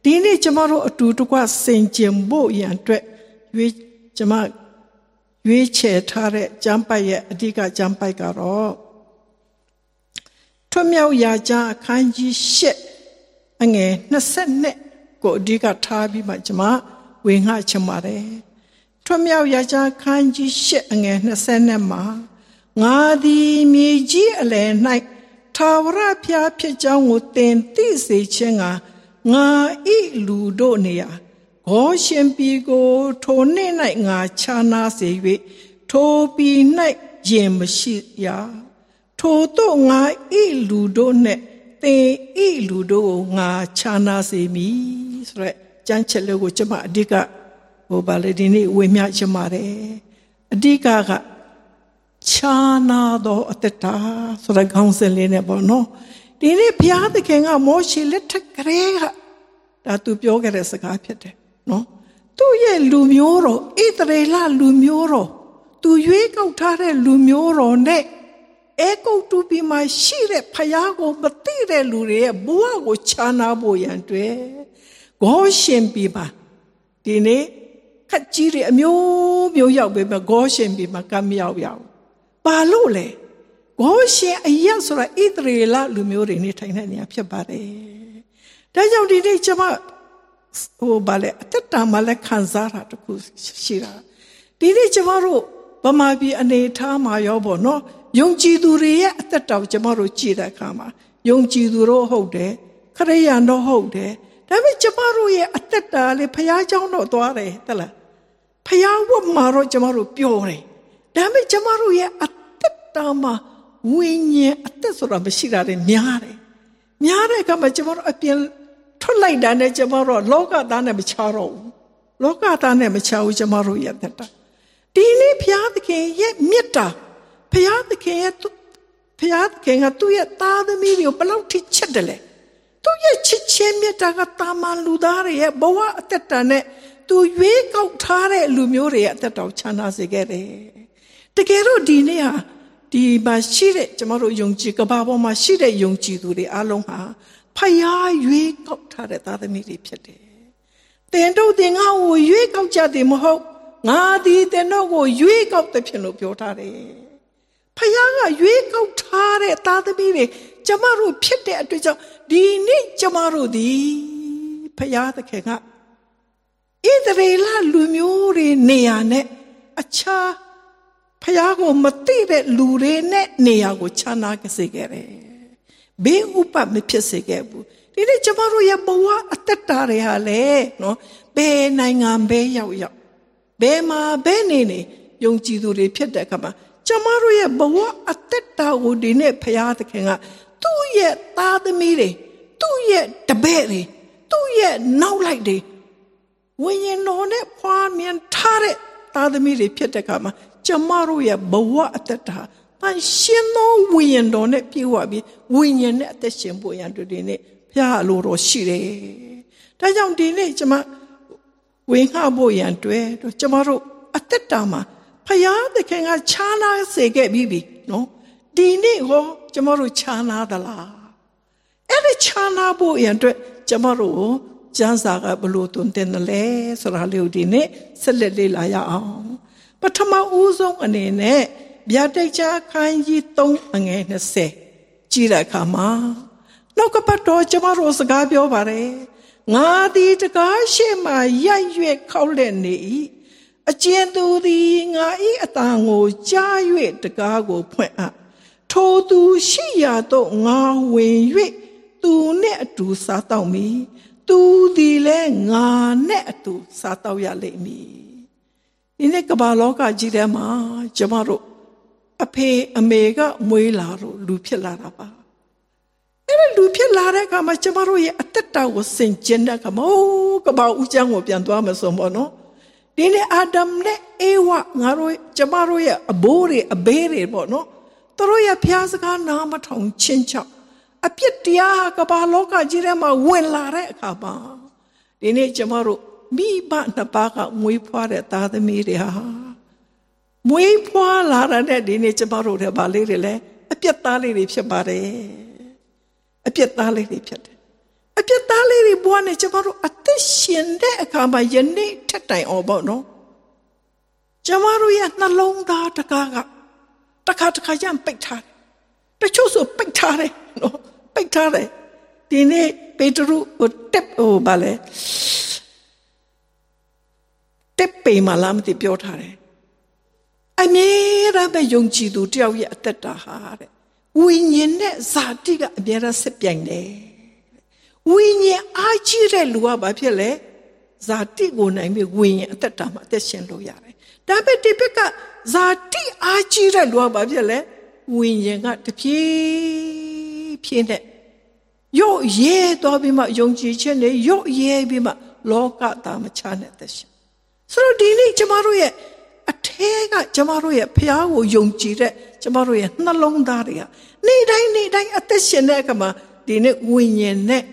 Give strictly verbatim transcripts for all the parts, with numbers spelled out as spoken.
ဒီနေ့ကျမတို့အတူတကွဆင်ခြင်ဖို့ရန်အတွက်ရွေးကျမရွေးချယ်ထားတဲ့ကျမ်းပိုက်ရဲ့အဓိကကျမ်းပိုက်ကတော့ထွတ်မြောက်ရာကျမ်းအခန်းကြီး၈အငယ်နှစ်ဆယ်နှစ်ကိုအဓိကထားပြီးမှကျမဝေငှချင်ပါတယ်ထွတ်မြောက်ရာကျမ်းအခန်းကြီး၈အငယ်နှစ်ဆယ်နှစ်မှာငါသည်မြေကြီးအလယ်၌ထာဝရဘုရားဖြစ်ကြောင်းကိုသင်သိစေခြင်းကငါဤလူတို့နေရာဂေါရှင်ပြည်ကိုထိုနေ့၌ငါခြားနာစေ၍ထိုပြည်၌ယင်မရှိရာထိုတို့ငါဤလူတို့နှင့်သင်ဤလူတို့ကိုငါခြားနာစေမည်ဆိုရက်ကျမ်းချက်လေးကိုကျွန်မအဓိကဟိုပါလေဒီနေ့ဝေမျှချင်ပါတယ်အဓိကကခြားနာသောအတ္တတာဆိုတဲ့ခေါင်းစဉ်လေးနဲ့ပေါ့နော်ဒီနေ့ဘုရားသခင်ကမောရှေလက်ထက်ကလေးကဒါသူပြောခဲ့တဲ့စကားဖြစ်တယ်နော်သူ့ရဲ့လူမျိုးတော်ဣသရေလလူမျိုးတော်သူရွေးကောက်ထားတဲ့လူမျိုးတော်နဲ့အေဂုတ်တူပြည်မှာရှိတဲ့ဘုရားကိုမသိတဲ့လူတွေရဲ့ဘဝကိုခြားနာဖို့ရန်အတွက်ဂေါရှင်ပြည်မှာဒီနေ့ခက်ကြီးတွေအမျိုးမျိုးရောက်ပေမဲ့ဂေါရှင်ပြည်မှာကမ်းမြောက်ရောက်ပါလို့လေဂေါရှင်အရက်ဆိုတာဣသရေလလူမျိုးတွေနေထိုင်တဲ့နေရာဖြစ်ပါတယ်ဒါကြောင့်ဒီနေ့ကျွန်မဟိုဗာလေအတ္တမှာလည်းခံစားတာတခုရှိတာဒီနေ့ကျွန်မတို့ဗမာပြည်အနေထားမှာရောပေါ့နော်ယုံကြည်သူတွေရဲ့အတ္တတောင်ကျွန်မတို့ကြည်တဲ့အခါမှာယုံကြည်သူတို့ဟုတ်တယ်ခရစ်ယာန်တို့ဟုတ်တယ်ဒါပေမဲ့ကျွန်မတို့ရဲ့အတ္တတာလေဘုရားကျောင်းတော့သွားတယ်တလားဘုရားဝတ်မှာတော့ကျွန်မတို့ပျော်တယ်ဒါပေမဲ့ကျွန်မတို့ရဲ့အတ္တတာမှာဝိညာဉ်အတ္တဆိုတာမရှိတာတွေများတယ်များတဲ့အခါမှာကျွန်မတို့အပြင်ထွက်လိုက်တာနဲ့ကျွန်မတို့လောကသားနဲ့မချတော့ဘူးလောကသားနဲ့မချဘူးကျွန်မတို့ရဲ့အတ္တဒီနေ့ဘုရားသခင်ရဲ့မေတ္တာဘုရားသခင်ရဲ့ဘုရားသခင်ကသူ့ရဲ့သားသမီးတွေကိုဘယ်လောက်ထိချစ်တယ်လဲသူ့ရဲ့ချစ်ချင်းမေတ္တာကတာမန်လူသားတွေရဲ့ဘဝအတ္တတာနဲ့သူရွေးကောက်ထားတဲ့လူမျိုးတွေရဲ့အတ္တတော်ချမ်းသာစေခဲ့တယ်တကယ်တော့ဒီနေ့ဟာဒီမှာရှိတဲ့ကျွန်တော်တို့ယုံကြည်ကဘာပေါ်မှာရှိတဲ့ယုံကြည်သူတွေအားလုံးဟာဖယားရွေးကောက်ထားတဲ့သားသမီးတွေဖြစ်တယ်။တင်တို့တင်ငါ့ကိုရွေးကောက်ကြတယ်မဟုတ်ငါဒီတင်တို့ကိုရွေးကောက်တဲ့ဖြစ်လို့ပြောထားတယ်။ဖယားကရွေးကောက်ထားတဲ့သားသမီးတွေကျမတို့ဖြစ်တဲ့အတွက်ကြောင့်ဒီနေ့ကျမတို့ဒီဖယားသခင်ကဣသရေလလူမျိုးတွေနေရာနဲ့အခြားဖယားကိုမသိတဲ့လူတွေနဲ့နေရာကိုခြားနာစေခဲ့တယ်။ဘေးဥပမဖြစ်စေခဲ့ဘူး။ဒီနေ့ကျမတို့ရဲ့ဘဝအတ္တတာတွေဟာလေနော်ဘယ်နိုင်ငံဘယ်ရောက်ရောက်ဘယ်မှာဘယ်နေနေယုံကြည်သူတွေဖြစ်တဲ့အခါမှာကျမတို့ရဲ့ဘဝအတ္တတာကိုဒီနေ့ဖယားသခင်ကသူ့ရဲ့သားသမီးတွေသူ့ရဲ့တပည့်တွေသူ့ရဲ့နောက်လိုက်တွေဝိညာဉ်တော်နဲ့ဖွားမြင်ထားတဲ့သားသမီးတွေဖြစ်တဲ့အခါမှာကျမတို့ရဲ့ဘဝအတ္တတာတန်ရှင်သောဝိညာဉ်တော်နဲ့ပြည့်ဝပြီးဝိညာဉ်နဲ့အသက်ရှင်ဖို့ရန်တို့ဒီနေ့ဘုရားအလိုတော်ရှိတယ်။ဒါကြောင့်ဒီနေ့ကျမဝေငှဖို့ရန်တွေ့တော့ကျမတို့အတ္တတာမှာဘုရားသခင်ကခြားနာစေခဲ့ပြီးပြီနော်။ဒီနေ့ဟောကျမတို့ခြားနာသလား။အဲ့ဒီခြားနာဖို့ရန်အတွက်ကျမတို့ကျမ်းစာကဘလို့တွင်တင်တယ်လဲဆိုတာလေးကိုဒီနေ့ဆက်လက်လေ့လာရအောင်။ပထမဦးဆုံးအနေနဲ့ဗျာဒိတ်ချအခန်းကြီး၃အငယ်၂၀ကြည့်တဲ့အခါမှာနှုတ်ကပတ်တော်ကျမတို့စကားပြောပါတယ်ငါသည်တကားရှိမှရိုက်၍ခောက်လက်နေ၏အကျဉ်သူသည်ငါ၏အတန်ကိုကြား၍တကားကိုဖွင့်အပ်ထိုသူရှိရာသို့ငါဝင်၍သူနှင့်အတူစားတောက်မည်သူသည်လည်းငါနဲ့အတူစားတောက်ရလိမ့်မည်ဒီနေ့ကမ္ဘာလောကကြီးထဲမှာကျမတို့အဖေအမေကမွေးလာတော့လူဖြစ်လာတာပါအဲ့ဒါလူဖြစ်လာတဲ့အခါမှာကျမတို့ရဲ့အတ္တတာကိုစင်ကျင်တဲ့အခါမှာကဘာဦးချမ်းကိုပြန်သွားမယ်ဆိုပေါ့နော်ဒီနေ့အာဒမ်နဲ့အေဝငါတို့ကျမတို့ရဲ့အဘိုးတွေအဘေးတွေပေါ့နော်သူတို့ရဲ့ဖျားစကားနားမထောင်ချင်းချောက်အပြစ်တရားကဘာလောကကြီးထဲမှာဝင်လာတဲ့အခါမှာဒီနေ့ကျမတို့မိဘနှစ်ပါးကမွေးဖွားတဲ့သားသမီးတွေဟာမွေးဖွားလာတဲ့ဒီနေ့ကျမတို့တွေဗာလေးတွေလဲအပြစ်သားလေးတွေဖြစ်ပါတယ်အပြစ်သားလေးတွေဖြစ်တယ်အပြစ်သားလေးတွေဘဝနဲ့ကျမတို့အရှင်တဲ့အခါမှာယနေ့ထက်တိုင်အောင်ပေါ့နော်ကျမတို့ရဲ့နှလုံးသားတကားကတခါတခါကျပိတ်ထားတယ်တချို့ဆိုပိတ်ထားတယ်နော်ပိတ်ထားတယ်ဒီနေ့ပေတရုဟိုတက်ဟိုဘာလဲတက်ပေမလားမသိပြောထားတယ်အမြဲတမ်းပဲယုံကြည်သူတယောက်ရဲ့အသက်တာဟာတဲ့ဝိညာဉ်နဲ့ဇာတိကအမြဲတမ်းဆက်ပြိုင်တယ်ဝိညာဉ်အားကြီးတဲ့လူကဘာဖြစ်လဲဇာတိကိုနိုင်ပြီးဝိညာဉ်အသက်တာမှာအသက်ရှင်လို့ရတယ်ဒါပေမဲ့ဒီဘက်ကဇာတိအားကြီးတဲ့လူကဘာဖြစ်လဲဝိညာဉ်ကတဖြည်းဖြည်းနဲ့ရော့ရဲသွားပြီးမှယုံကြည်ခြင်းနဲ့ရော့ရဲပြီးမှလောကသားမချနဲ့အသက်ရှင်ဆိုတော့ဒီနေ့ကျမတို့ရဲ့အထဲကကျမတို့ရဲ့ဖျားကိုယုံကြည်တဲ့ကျမတို့ရဲ့နှလုံးသားတွေကနေ့တိုင်းနေ့တိုင်းအသက်ရှင်တဲ့အခါမှာဒီနေ့ဝိညာဉ်နဲ့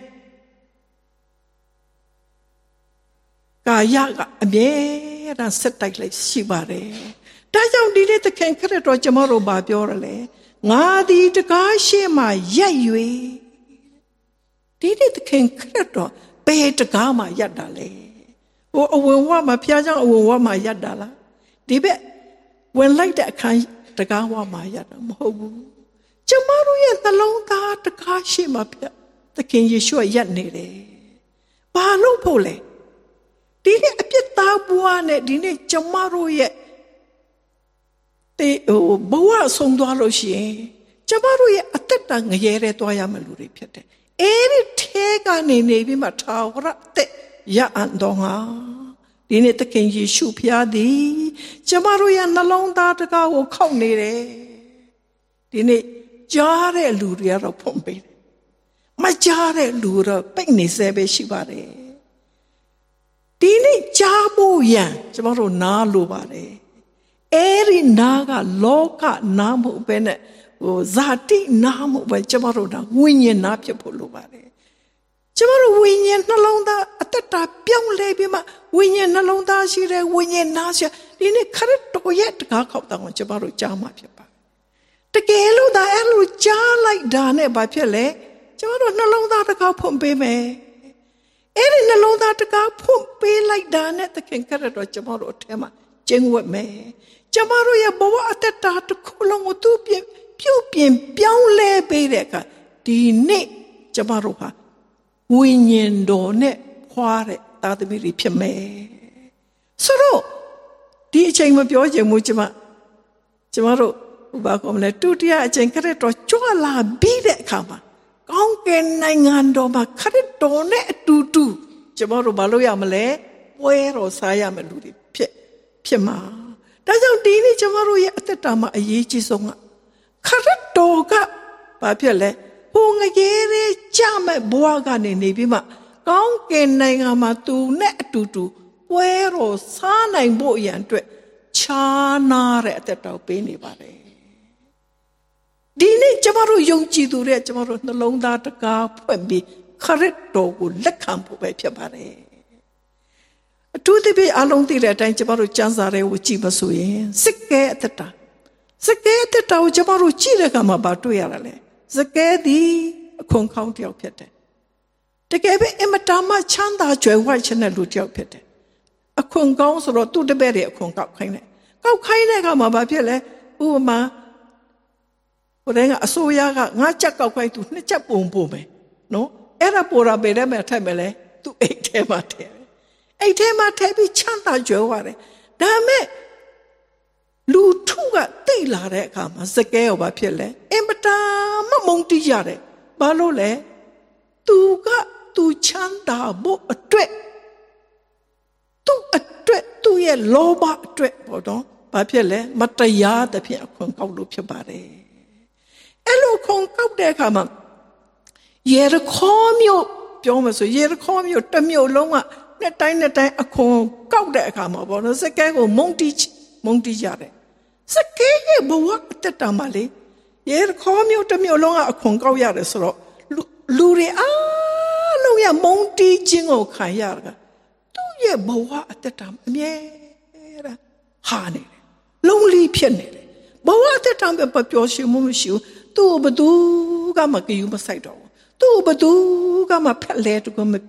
ကာယကအမြဲတမ်းဆက်တိုက်လိုက်ရှိပါတယ်။ဒါကြောင့်ဒီနေ့သခင်ခရစ်တော်ကျမတို့ဘာပြောရလဲငါသည်တကားရှိမှရက်၍ဒီနေ့သခင်ခရစ်တော်ဘယ်တကားမှရက်တာလဲဟိုအဝင်ဝမှာဖျားเจ้าအဝင်ဝမှာရက်တာလားဒီဘက်ဝင်လိုက်တဲ့အခန်းတကားဝမှာရက်တာမဟုတ်ဘူးကျမတို့ရဲ့နှလုံးသားတကားရှိမှဖျက်သခင်ယေရှုရက်နေတယ်ဘာလို့ဖို့လဲဒီနေ့အပြစ်သားဘဝနဲ့ဒီနေ့ကျမတို့ရဲ့တေဟိုဘဝဆုံးသွားလို့ရှိရင်ကျမတို့ရဲ့အသက်တာငရဲတဲ့သွားရမလို့တွေဖြစ်တယ်အဲ့ဒီထဲကနေနေပြီးမှထာဝရအသက်ရအံ့တော်ဟာဒီနေ့သခင်ယေရှုဖျားသည်ကျမတို့ရဲ့နှလုံးသားတကားကိုခောက်နေတယ်ဒီနေ့ကြားတဲ့လူတွေကတော့ဖွင့်ပေးတယ်မကြားတဲ့လူတော့ပိတ်နေစေပဲရှိပါတယ်ဒီနေ့ကြားဖို့ရန်ကျမတို့နားလိုပါတယ်အဲ့ဒီနားကလောကနားမဟုတ်ပဲနဲ့ဟိုဇာတိနားမဟုတ်ပဲကျမတို့ကဝိညာဉ်နားဖြစ်ဖို့လိုပါတယ်ကျမတို့ဝိညာဉ်နှလုံးသားအသက်တာပြောင်းလဲပြီးမှဝိညာဉ်နှလုံးသားရှိတဲ့ဝိညာဉ်နားရှိဒီနေ့ခရစ်တော်ရဲ့တကားခောက်တာကိုကျမတို့ကြားမှာဖြစ်ပါတကယ်လို့ဒါအဲ့လိုကြားလိုက်တာနဲ့ဘာဖြစ်လဲကျမတို့နှလုံးသားတကားဖွင့်ပေးမယ်အဲ့ဒီနှလုံးသားတကားဖွင့်ပေးလိုက်တာနဲ့သခင်ခရစ်တော်ကျမတို့အထက်မှာကျင့်ဝတ်မယ်ကျမတို့ရဲ့ဘဝအသက်တာတစ်ခုလုံးကိုသူပြင်ပြုတ်ပြင်ပြောင်းလဲပေးတဲ့အခါဒီနေ့ကျမတို့ဟာဝိညာဉ်တော်နဲ့ခွာတဲ့သားသမီးတွေဖြစ်မယ်ဆိုတော့ဒီအချိန်မပြောချင်ဘူးကျမကျမတို့ဘာကောမလဲဒုတိယအချိန်ခရစ်တော်ကြွလာပြီးတဲ့အခါမှာကောင်းကင်နိုင်ငံတော်မှာခရစ်တော်နဲ့အတူတူကျမတို့ဘာလို့ရမလဲပွဲတော်စားရမယ်လူတွေဖြစ်ဖြစ်မှာဒါကြောင့်ဒီနေ့ကျမတို့ရဲ့အသက်တာမှာအရေးကြီးဆုံးကခရစ်တော်ကဘာဖြစ်လဲဟိုငရေရဲကြမဲ့ဘဝကနေနေပြီးမှကောင်းကင်နိုင်ငံမှာသူနဲ့အတူတူပွဲတော်စားနိုင်ဖို့ရန်အတွက်ခြားနာတဲ့အသက်တော်ပေးနေပါတယ်ဒီနေ့ကျမတို့ယုံကြည်သူတွေကျမတို့နှလုံးသားတကားဖွင့်ပြီးခရစ်တော်ကိုလက်ခံဖို့ပဲဖြစ်ပါတယ်အထူးသဖြင့်အလုံးသိတဲ့အတိုင်းကျမတို့ကျမ်းစာတွေကိုကြည့်မဆိုရင်စကဲအသက်တာစကဲအသက်တာကိုကျမတို့ကြည့်တဲ့အခါမှာဘာတွေ့ရတာလဲစကဲသည်အခွန်ခေါင်းတယောက်ဖြစ်တယ်တကယ်ပဲအမတားမှချမ်းသာကြွယ်ဝခြင်းတဲ့လူတယောက်ဖြစ်တယ်အခွန်ခေါင်းဆိုတော့သူ့တပည့်တွေအခွန်ကောက်ခိုင်းတယ်ကောက်ခိုင်းတဲ့အခါမှာဘာဖြစ်လဲဥပမာဟိုတည်းကအစိုးရကငါးချက်ကောက်ခိုင်းသူနှစ်ချက်ပုံပုံမယ်နော်အဲ့ဒါပေါ်တာပဲတဲ့မဲ့ထက်မယ်လေသူအိတ်ထဲမှာထည့်အိတ်ထဲမှာထည့်ပြီးချမ်းသာကြွယ်ဝတယ်ဒါမဲ့လူထုကတိတ်လာတဲ့အခါမှာစကဲရောဘာဖြစ်လဲအင်မတန်မမုန်းတိရတယ်ဘာလို့လဲသူကသူချမ်းသာဖို့အတွက်သူ့အတွက်သူ့ရဲ့လောဘအတွက်ပေါ့နော်ဘာဖြစ်လဲမတရားသဖြင့်အခွင့်ကောက်လို့ဖြစ်ပါတယ်အဲ့လိုခွန်ကောက်တဲ့အခါမှာယေရခေါမြို့ပြောမှဆိုယေရခေါမြို့တစ်မြို့လုံးကနှစ်တိုင်းနှစ်တိုင်းအခွန်ကောက်တဲ့အခါမှာပေါ့နော်စကဲကိုမုန်းတိမုန်းတိရတယ်စကဲရဲ့ဘဝအတ္တမှာလေယေရခေါမြို့တစ်မြို့လုံးကအခွန်ကောက်ရတယ်ဆိုတော့လူတွေအားလုံးရမုန်းတိခြင်းကိုခံရတာသူ့ရဲ့ဘဝအတ္တအမြဲတမ်းဟာနေတယ်လုံးလီဖြစ်နေတယ်ဘဝအတ္တပဲပျော်ရွှင်မှုမရှိဘူးသူ့ဘသူကမကြည့်မဆိုင်တော့ဘူးသူ့ဘသူကမဖက်လဲတူကမ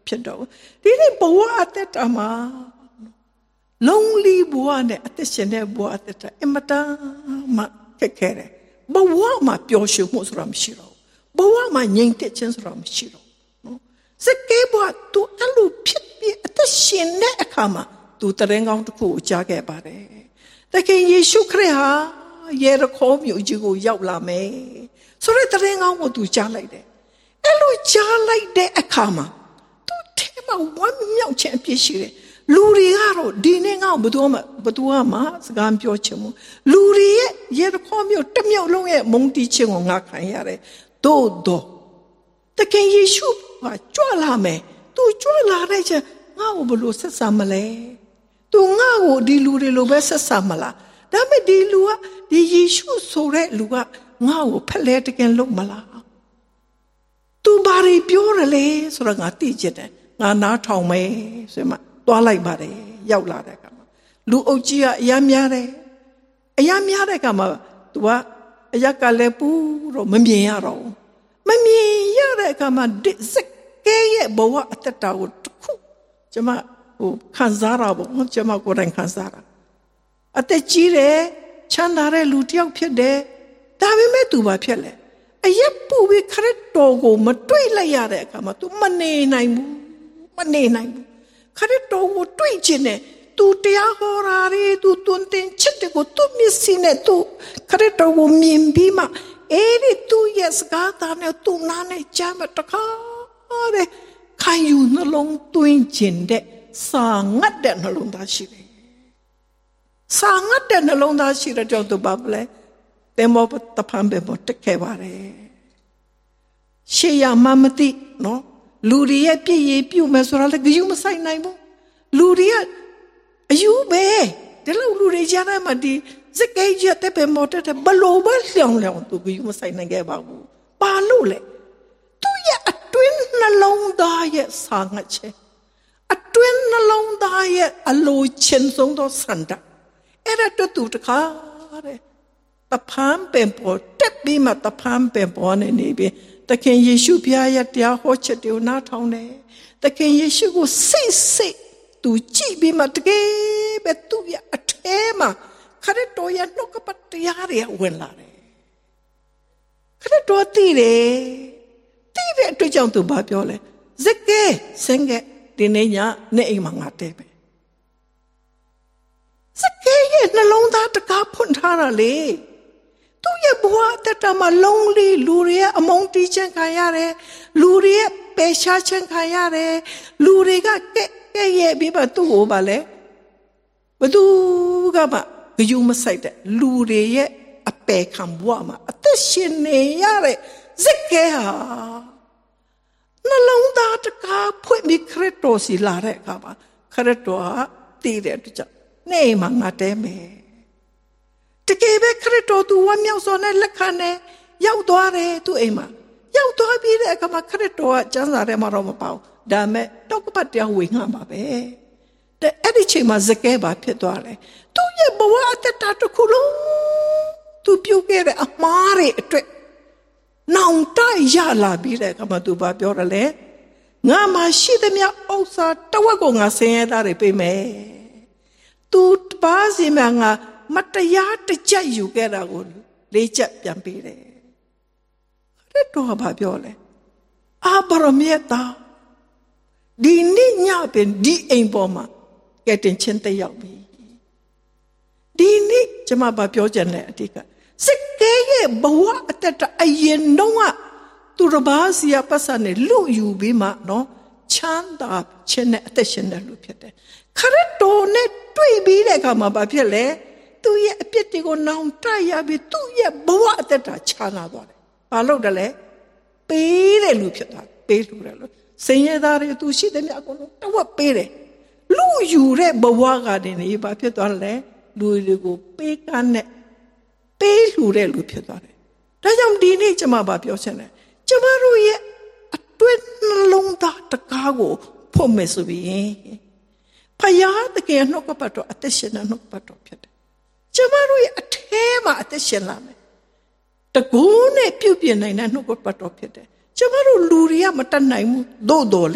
ဖြစ်တော့ဒီနေ့ဘဝအသက်တာမှာလုံးလီဘဝနဲ့အသက်ရှင်တဲ့ဘဝအသက်တာအမတန်မှခက်ခဲတယ်ဘဝမှာပျော်ရွှင်မှုဆိုတာမရှိတော့ဘဝမှာငြိမ်သက်ခြင်းဆိုတာမရှိတော့နော်စကေဘဝသူအလိုဖြစ်ပြီးအသက်ရှင်တဲ့အခါမှာသူတရင်ကောင်းတစ်ခုကိုကြားခဲ့ပါတယ်တခင်ယေရှုခရစ်ဟာယေရခေါမြို့ကြီးကိုရောက်လာမယ်ဆိုတဲ့တရင်ကောင်းကိုသူကြားလိုက်တယ်အဲ့လိုကြားလိုက်တဲ့အခါမှာသူထဲမှာဝမ်းမြောက်ခြင်းအပြည့်ရှိတယ်လူတွေကတော့ဒီနေ့ငါ့ကိုဘယ်သူမှဘယ်သူမှစကားပြောချင်ဘူးလူတွေရဲ့ယေရခေါမြို့တစ်မြို့လုံးရဲ့မုန်းတီးခြင်းကိုငါခံရတယ်သို့တော့တခင်ယေရှုကကြွလာမယ်သူကြွလာတဲ့ချက်ငါ့ကိုဘယ်လိုဆက်ဆံမလဲသူငါ့ကိုဒီလူတွေလိုပဲဆက်ဆံမလားဒါပေမဲ့ဒီလူကဒီယေရှုဆိုတဲ့လူကငါ့ကိုဖက်လဲတကယ်လုပ်မလားသူဘာတွေပြောရလဲဆိုတော့ငါသိချင်တယ်ငါနားထောင်မယ်ဆိုမှသွားလိုက်ပါတယ်ရောက်လာတဲ့အခါမှာလူအုပ်ကြီးကအယမ်းများတယ်အယမ်းများတဲ့အခါမှာသူကအရက်ကလည်းပူတော့မမြင်ရတော့မမြင်ရတဲ့အခါမှာစကဲရဲ့ဘဝအတ္တကိုတစ်ခုကျွန်မဟိုခံစားရပါဘောကျွန်မကိုယ်တိုင်ခံစားရအသက်ကြီးတယ်ချမ်းသာတဲ့လူတစ်ယောက်ဖြစ်တယ်ဒါပေမဲ့သူဘာဖြစ်လဲအရက်ပူပြီးခရစ်တော်ကိုမတွေ့လိုက်ရတဲ့အခါမှာ तू မနေနိုင်ဘူးမနေနိုင်ဘူးခရစ်တော်ကိုတွေ့ခြင်းနဲ့ तू တရားဟောတာတွေ तू တွင်တင်ချစ်တဲ့ကို तू မျက်စိနဲ့ तू ခရစ်တော်ကိုမြင်ပြီးမှအဲ့ဒီ तू ရဲ့စကားသားနဲ့ तू နားနဲ့ကြားမတခါတဲ့ခံယူနှလုံးသွင်းခြင်းတဲ့စာငတ်တဲ့နှလုံးသားရှိတယ်စာငတ်တဲ့နှလုံးသားရှိတဲ့ကြောင့် तू ဘာလဲဘယ်မောတဖန်ဘယ်မောတက်ခဲ့ပါတယ်ရှေးရမှမသိနော်လူတွေရဲ့ပြည့်ရည်ပြုတ်မယ်ဆိုတာလည်းဂယုမဆိုင်နိုင်ဘူးလူတွေကအယူပဲဒီလိုလူတွေကြားထဲမှာဒီစကေးကြတဲ့ဘယ်မောတက်တဲ့ဘလို့ပဲလျောင်းလျောင်းသူဂယုမဆိုင်နိုင်ခဲ့ပါဘူးပါလို့လေသူရဲ့အတွင်းနှလုံးသားရဲ့စာငတ်ချက်အတွင်းနှလုံးသားရဲ့အလိုချင်ဆုံးသောဆန္ဒအဲ့ဒါတူတခါတဲ့တဖန်ပင်ပေါ်တက်ပြီးမှတဖန်ပင်ပေါ်နေနေပြီတခင်ယေရှုဖျားရတရားဟောချက်တွေကိုနားထောင်တယ်တခင်ယေရှုကိုစိတ်စိတ်သူကြည့်ပြီးမှတကယ်ပဲသူ့ရဲ့အထဲမှာခရစ်တော်ရဲ့နှုတ်ကပတ်တရားတွေဝင်လာတယ်ခရစ်တော်တည်တယ်တည်တဲ့အတွက်ကြောင့်သူဘာပြောလဲဇက်ကဲစင်ကဲဒီနေ့ညနေအိမ်မှာငါတဲပဲဇက်ကဲရဲ့နှလုံးသားတကားဖွင့်ထားတာလေသူ့ရဲ့ဘဝအတ္တမှာလုံးလီလူတွေရဲ့အမုန်းတီးခြင်းခံရတယ်လူတွေရဲ့ပယ်ရှားခြင်းခံရတယ်လူတွေကကဲကဲရဲ့ပြီးပါသူ့ကိုပါလေဘသူကမှဂယုမဆိုင်တဲ့လူတွေရဲ့အပယ်ခံဘဝမှာအသက်ရှင်နေရတဲ့ဇက်ကဲဟာနှလုံးသားတကားဖွင့်ပြီးခရစ်တော်စီလာတဲ့အခါမှာခရစ်တော်ဟာတည်တဲ့အတွက်ကြောင့်နေမှာငါတဲမယ်တကယ်ပဲခရစ်တော်သူဝမ်းမြောက်စွာနဲ့လက်ခံနဲ့ရောက်သွားတယ်သူ့အိမ်မှာရောက်သွားပြီးတဲ့အခါမှာခရစ်တော်ကကျမ်းစာထဲမှာတော့မပါဘူးဒါမဲ့တောက်ကပတ်တရားဝင်ငှပါပဲတဲ့အဲ့ဒီချိန်မှာဇကဲဘာဖြစ်သွားလဲသူ့ရဲ့ဘဝအတ္တတစ်ခုလုံးသူပြုတ်ခဲ့တဲ့အမှားတွေအတွက်နောင်တရလာပြီးတဲ့အခါမှာသူဘာပြောရလဲငါမှရှိသမျှဥစ္စာတဝက်ကိုငါဆင်းရဲသားတွေပေးမယ်သူပါစီမငါမတရားတကြက်ယူခဲ့တာကိုလေးချက်ပြန်ပေးတယ်ခရစ်တော်ကဘာပြောလဲအာဗြဟံရဲ့သားဒီနေ့ညပင်ဒီအိမ်ပေါ်မှာကဲတင်ချင်းတက်ရောက်ပြီဒီနေ့ကျွန်မဘာပြောချင်လဲအတိတ်ကစကဲရဲ့ဘဝအတ္တအရင်တော့ကသူတစ်ပါးစီရပတ်စံနဲ့လူယူပြီးမှနော်ချမ်းသာခြင်းနဲ့အသက်ရှင်တဲ့လူဖြစ်တယ်ခရစ်တော်နဲ့တွေ့ပြီးတဲ့အခါမှာဘာဖြစ်လဲသူ့ရဲ့အပြစ်တွေကိုနောင်တရပြီးသူ့ရဲ့ဘဝအတ္တချမ်းသာသွားတယ်ဘာလို့တလဲပေးတဲ့လူဖြစ်သွားတယ်ပေးလူတယ်လို့စင်ရသားတွေသူရှိတဲ့မြတ်ကိုတဝက်ပေးတယ်လူယူတဲ့ဘဝကနေနေဘာဖြစ်သွားလဲလူတွေကိုပေးကမ်းနဲ့ပေးလူတဲ့လူဖြစ်သွားတယ်ဒါကြောင့်ဒီနေ့ကျွန်မဘာပြောချင်လဲကျွန်မတို့ရဲ့အတွင်းနှလုံးသားတကားကိုဖွင့်မယ်ဆိုပြီးဖယားတကယ်နှုတ်ကပတ်တော်အသက်ရှင်တဲ့နှုတ်ကပတ်တော်ဖြစ်တယ်ကျွန်မတို့ရဲ့အထဲမှာအသက်ရှင်လာမယ်တကူနဲ့ပြုတ်ပြနိုင်တဲ့နှုတ်ကပတ်တော်ဖြစ်တယ်ကျွန်မတို့လူတွေကမတတ်နိုင်ဘူးသို့တော်လဲ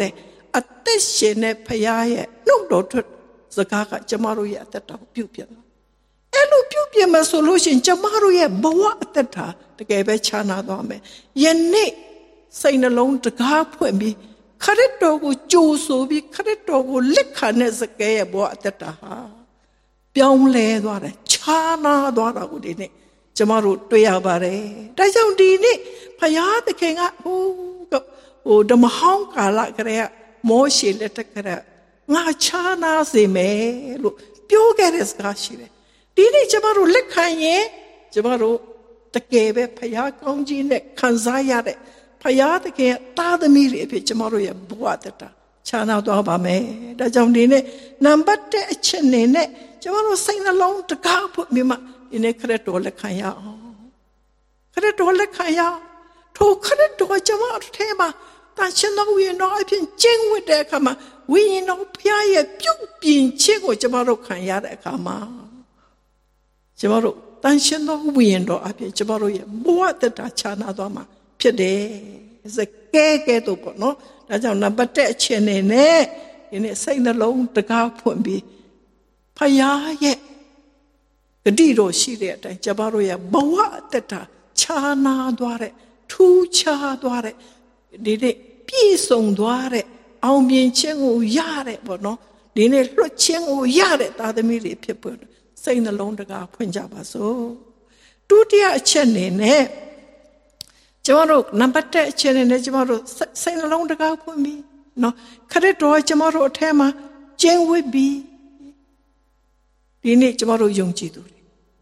အသက်ရှင်တဲ့ဖခင်ရဲ့နှုတ်တော်ထွက်စကားကကျမတို့ရဲ့အသက်တာကိုပြုပြင်တယ်အဲ့လိုပြုပြင်မဆိုလို့ရှိရင်ကျမတို့ရဲ့ဘဝအသက်တာတကယ်ပဲခြားနာသွားမယ်ယနေ့စိတ်နှလုံးတကားဖွင့်ပြီးခရစ်တော်ကိုကြိုဆိုပြီးခရစ်တော်ကိုလက်ခံတဲ့စကားရဲ့ဘဝအသက်တာဟာပြောင်းလဲသွားတယ်ခြားနာသွားတာကိုဒီနေ့ကျမတို့တွေ့ရပါတယ်ဒါကြောင့်ဒီနေ့ဖခင်သခင်ကဟိုဟိုဓမ္မဟောင်းကာလကလေးကမောရှေလက်ထက်ကလေးငါခြားနာစေမယ်လို့ပြောခဲ့တဲ့စကားရှိတယ်ဒီနေ့ကျမတို့လက်ခံရင်ကျမတို့တကယ်ပဲဖခင်ကောင်းကြီးနဲ့ခံစားရတဲ့ဖခင်သခင်တာသမီးတွေအဖြစ်ကျမတို့ရဲ့ဘဝတတာခြားနာသွားပါမယ်ဒါကြောင့်ဒီနေ့နံပါတ်တစ်အချက်နေနဲ့ကျမတို့စိတ်နှလုံးတကားဖို့မြမဒီနေ့ခရစ်တော်လက်ခံရအောင်ခရစ်တော်လက်ခံရထိုခရစ်တော်ကျမတို့ထဲမှာတန်ရှင်တော်ဝိညာဉ်တော်အဖြစ်ကျင့်ဝတ်တဲ့အခါမှာဝိညာဉ်တော်ဖခင်ရဲ့ပြုပြင်ခြင်းကိုကျမတို့ခံရတဲ့အခါမှာကျမတို့တန်ရှင်တော်ဝိညာဉ်တော်အဖြစ်ကျမတို့ရဲ့ဘဝတတာခြားနာသွားမှာဖြစ်တယ်စကဲကဲတော့ပေါ့နော်ဒါကြောင့်နံပါတ်တစ်အချက်နေနဲ့ဒီနေ့စိတ်နှလုံးတကားဖွင့်ပြီးဖခင်ရဲ့ဂတိတော်ရှိတဲ့အတိုင်းကျမတို့ရဲ့ဘဝအသက်တာခြားနာသွားတဲ့ထူးခြားသွားတဲ့ဒီနေ့ပြည့်စုံသွားတဲ့အောင်မြင်ခြင်းကိုရတဲ့ပေါ့နော်ဒီနေ့လွတ်ခြင်းကိုရတဲ့သားသမီးတွေဖြစ်ပေါ်စိတ်နှလုံးတကားဖွင့်ကြပါစို့ဒုတိယအချက်နေနဲ့ကျမတို့နံပါတ်တစ်အချက်နဲ့ကျမတို့စိတ်နှလုံးတကားဖွင့်ပြီးနော်ခရစ်တော်ကျမတို့အထဲမှာကျင့်ဝတ်ပြီးဒီနေ့ကျမတို့ယုံကြည်သူတွေ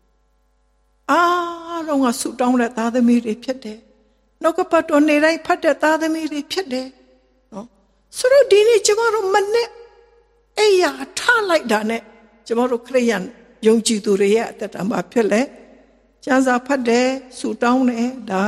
အားလုံးကဆုတောင်းတဲ့သားသမီးတွေဖြစ်တယ်နှုတ်ကပတ်တော်နေတိုင်းဖတ်တဲ့သားသမီးတွေဖြစ်တယ်နော်ဆိုတော့ဒီနေ့ကျမတို့မနဲ့အဲ့ရထားလိုက်တာနဲ့ကျမတို့ခရစ်ယာန်ယုံကြည်သူတွေရဲ့အသက်တာမှာဖြစ်လဲကျမ်းစာဖတ်တယ်ဆုတောင်းတယ်ဒါ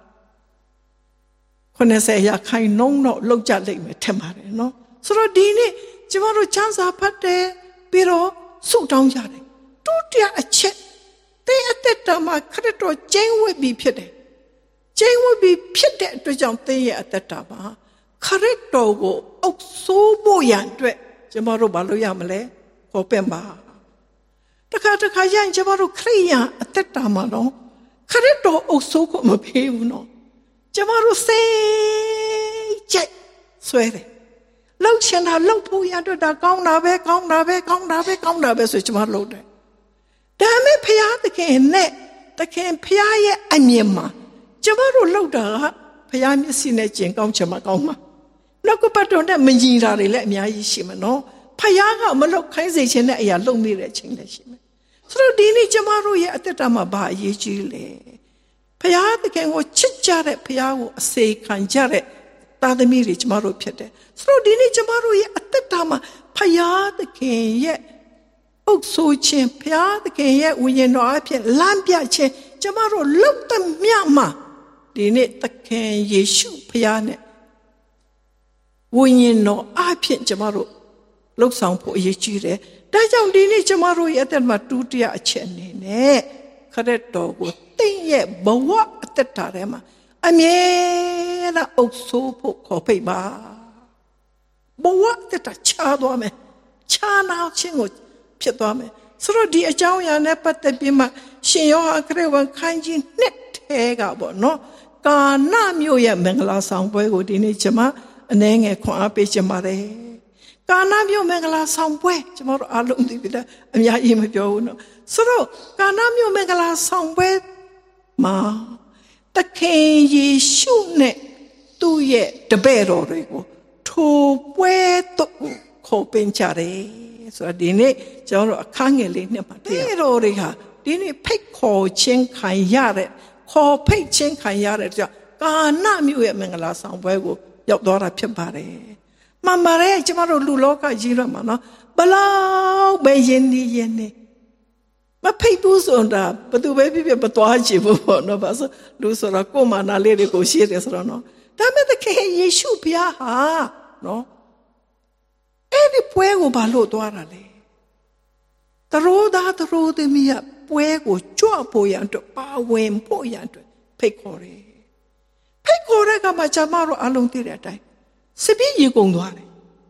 ခုနှစ်ဆယ်ရာခိုင်နှုန်းတော့လောက်ကြလိမ့်မယ်ထင်ပါတယ်နော်ဆိုတော့ဒီနေ့ကျမတို့ကျမ်းစာဖတ်တယ်ပြီးတော့ဆုတောင်းကြတယ်ဒုတိယအချက်တဲ့အသက်တာမှာခရစ်တော်ကျင့်ဝတ်ပြီးဖြစ်တယ်ကျင့်ဝတ်ပြီးဖြစ်တဲ့အတွက်ကြောင့်သင်ရဲ့အသက်တာမှာခရစ်တော်ကိုအုပ်ဆိုးဖို့ရန်အတွက်ကျမတို့ဘာလို့ရမလဲဟောပင်ပါတခါတခါရရင်ကျမတို့ခရစ်ယာန်အသက်တာမှာတော့ခရစ်တော်အုပ်ဆိုးကိုမဖေးဘူးနော်ကျမတို့စိတ်ကြိုက်ဆွဲတယ်လောက်ချင်တာလောက်ဖို့ရတော့ဒါကောင်းတာပဲကောင်းတာပဲကောင်းတာပဲကောင်းတာပဲဆိုကျမလုပ်တယ်ဒါမဲ့ဖခင်သခင်နဲ့သခင်ဖခင်ရဲ့အမြင်မှာကျမတို့လောက်တာကဖခင်မျက်စိနဲ့ကျင်ကောင်းချင်မှကောင်းမှာနောက်ကပတ်တော်နဲ့မညီတာတွေလည်းအများကြီးရှိမှာနော်ဖခင်ကမလောက်ခိုင်းစေခြင်းတဲ့အရာလုပ်မိတဲ့အချိန်လည်းရှိမှာဆိုတော့ဒီနေ့ကျမတို့ရဲ့အသက်တာမှာဘာအရေးကြီးလဲဖခင်သခင်ကိုချစ်ကြတဲ့ဖခင်ကိုအစေခံကြတဲ့သားသမီးတွေကျမတို့ဖြစ်တယ်ဆိုတော့ဒီနေ့ကျမတို့ရဲ့အသက်တာမှာဖခင်သခင်ရဲ့အုပ်ဆိုးခြင်းဖခင်သခင်ရဲ့ဝိညာဉ်တော်အဖြစ်လမ်းပြခြင်းကျမတို့လုံသမျှမှာဒီနေ့သခင်ယေရှုဖခင်နဲ့ဝိညာဉ်တော်အဖြစ်ကျမတို့လှုပ်ဆောင်ဖို့အရေးကြီးတယ်ဒါကြောင့်ဒီနေ့ကျမတို့ရဲ့အသက်မှာဒုတိယအချက်အနေနဲ့ခရစ်တော်ကိုသင်ရဲ့ဘဝအသက်တာထဲမှာအမြဲတမ်းအုပ်ဆိုးဖို့ခေါ်ဖိတ်ပါဘဝအသက်တာချားသွားမယ်ချားနာခြင်းကိုဖြစ်သွားမယ်ဆိုတော့ဒီအကြောင်းအရာနဲ့ပတ်သက်ပြီးမှရှင်ယောဟန်ခရစ်ဝင်ခန်းကြီးနှစ်ထဲကပေါ့နော်ကာနမြို့ရဲ့မင်္ဂလာဆောင်ပွဲကိုဒီနေ့ကျွန်မအနည်းငယ်ခွန်အားပေးချင်ပါတယ်ကာနမြို့မင်္ဂလာဆောင်ပွဲကျွန်တော်တို့အားလုံးသိပြီလားအများကြီးမပြောဘူးနော်ဆိုတော့ကာနမြို့မင်္ဂလာဆောင်ပွဲမှာသခင်ယေရှုနဲ့သူ့ရဲ့တပည့်တော်တွေကိုထိုပွဲသို့ခေါ်ပင်ကြတယ်ဆိုတော့ဒီနေ့ကျွန်တော်တို့အခန်းငယ်လေးနှစ်မှာတွေ့ရတော်တွေဟာဒီနေ့ဖိတ်ခေါ်ခြင်းခံရတဲ့ခေါ်ဖိတ်ခြင်းခံရတဲ့ကြောင့်ကာနမြို့ရဲ့မင်္ဂလာဆောင်ပွဲကိုရောက်သွားတာဖြစ်ပါတယ်မှန်ပါတယ်ကျွန်တော်တို့လူလောကကြီးရမှာနော်ဘလောက်ပဲယဉ်နေယဉ်နေမဖိတ်ဘူးဆိုတာဘယ်သူပဲဖြစ်ဖြစ်မသွားချင်ဘူးပေါ့နော်ဘာလို့လူဆိုတော့ကိုယ်မာနာလေးတွေကိုရှိတယ်ဆိုတော့နော်ဒါမဲ့သခင်ယေရှုဘုရားဟာနော်အဲ့ဒီပွဲကိုဘာလို့သွားတာလဲတရိုးသားတရိုးသမီးကပွဲကိုကြွဖို့ရန်အတွက်ပါဝင်ဖို့ရန်အတွက်ဖိတ်ခေါ်တယ်ဖိတ်ခေါ်တဲ့ကမှကျွန်မတို့အလုံးသိတဲ့အတိုင်းစပည့်ရေကုန်သွားတယ်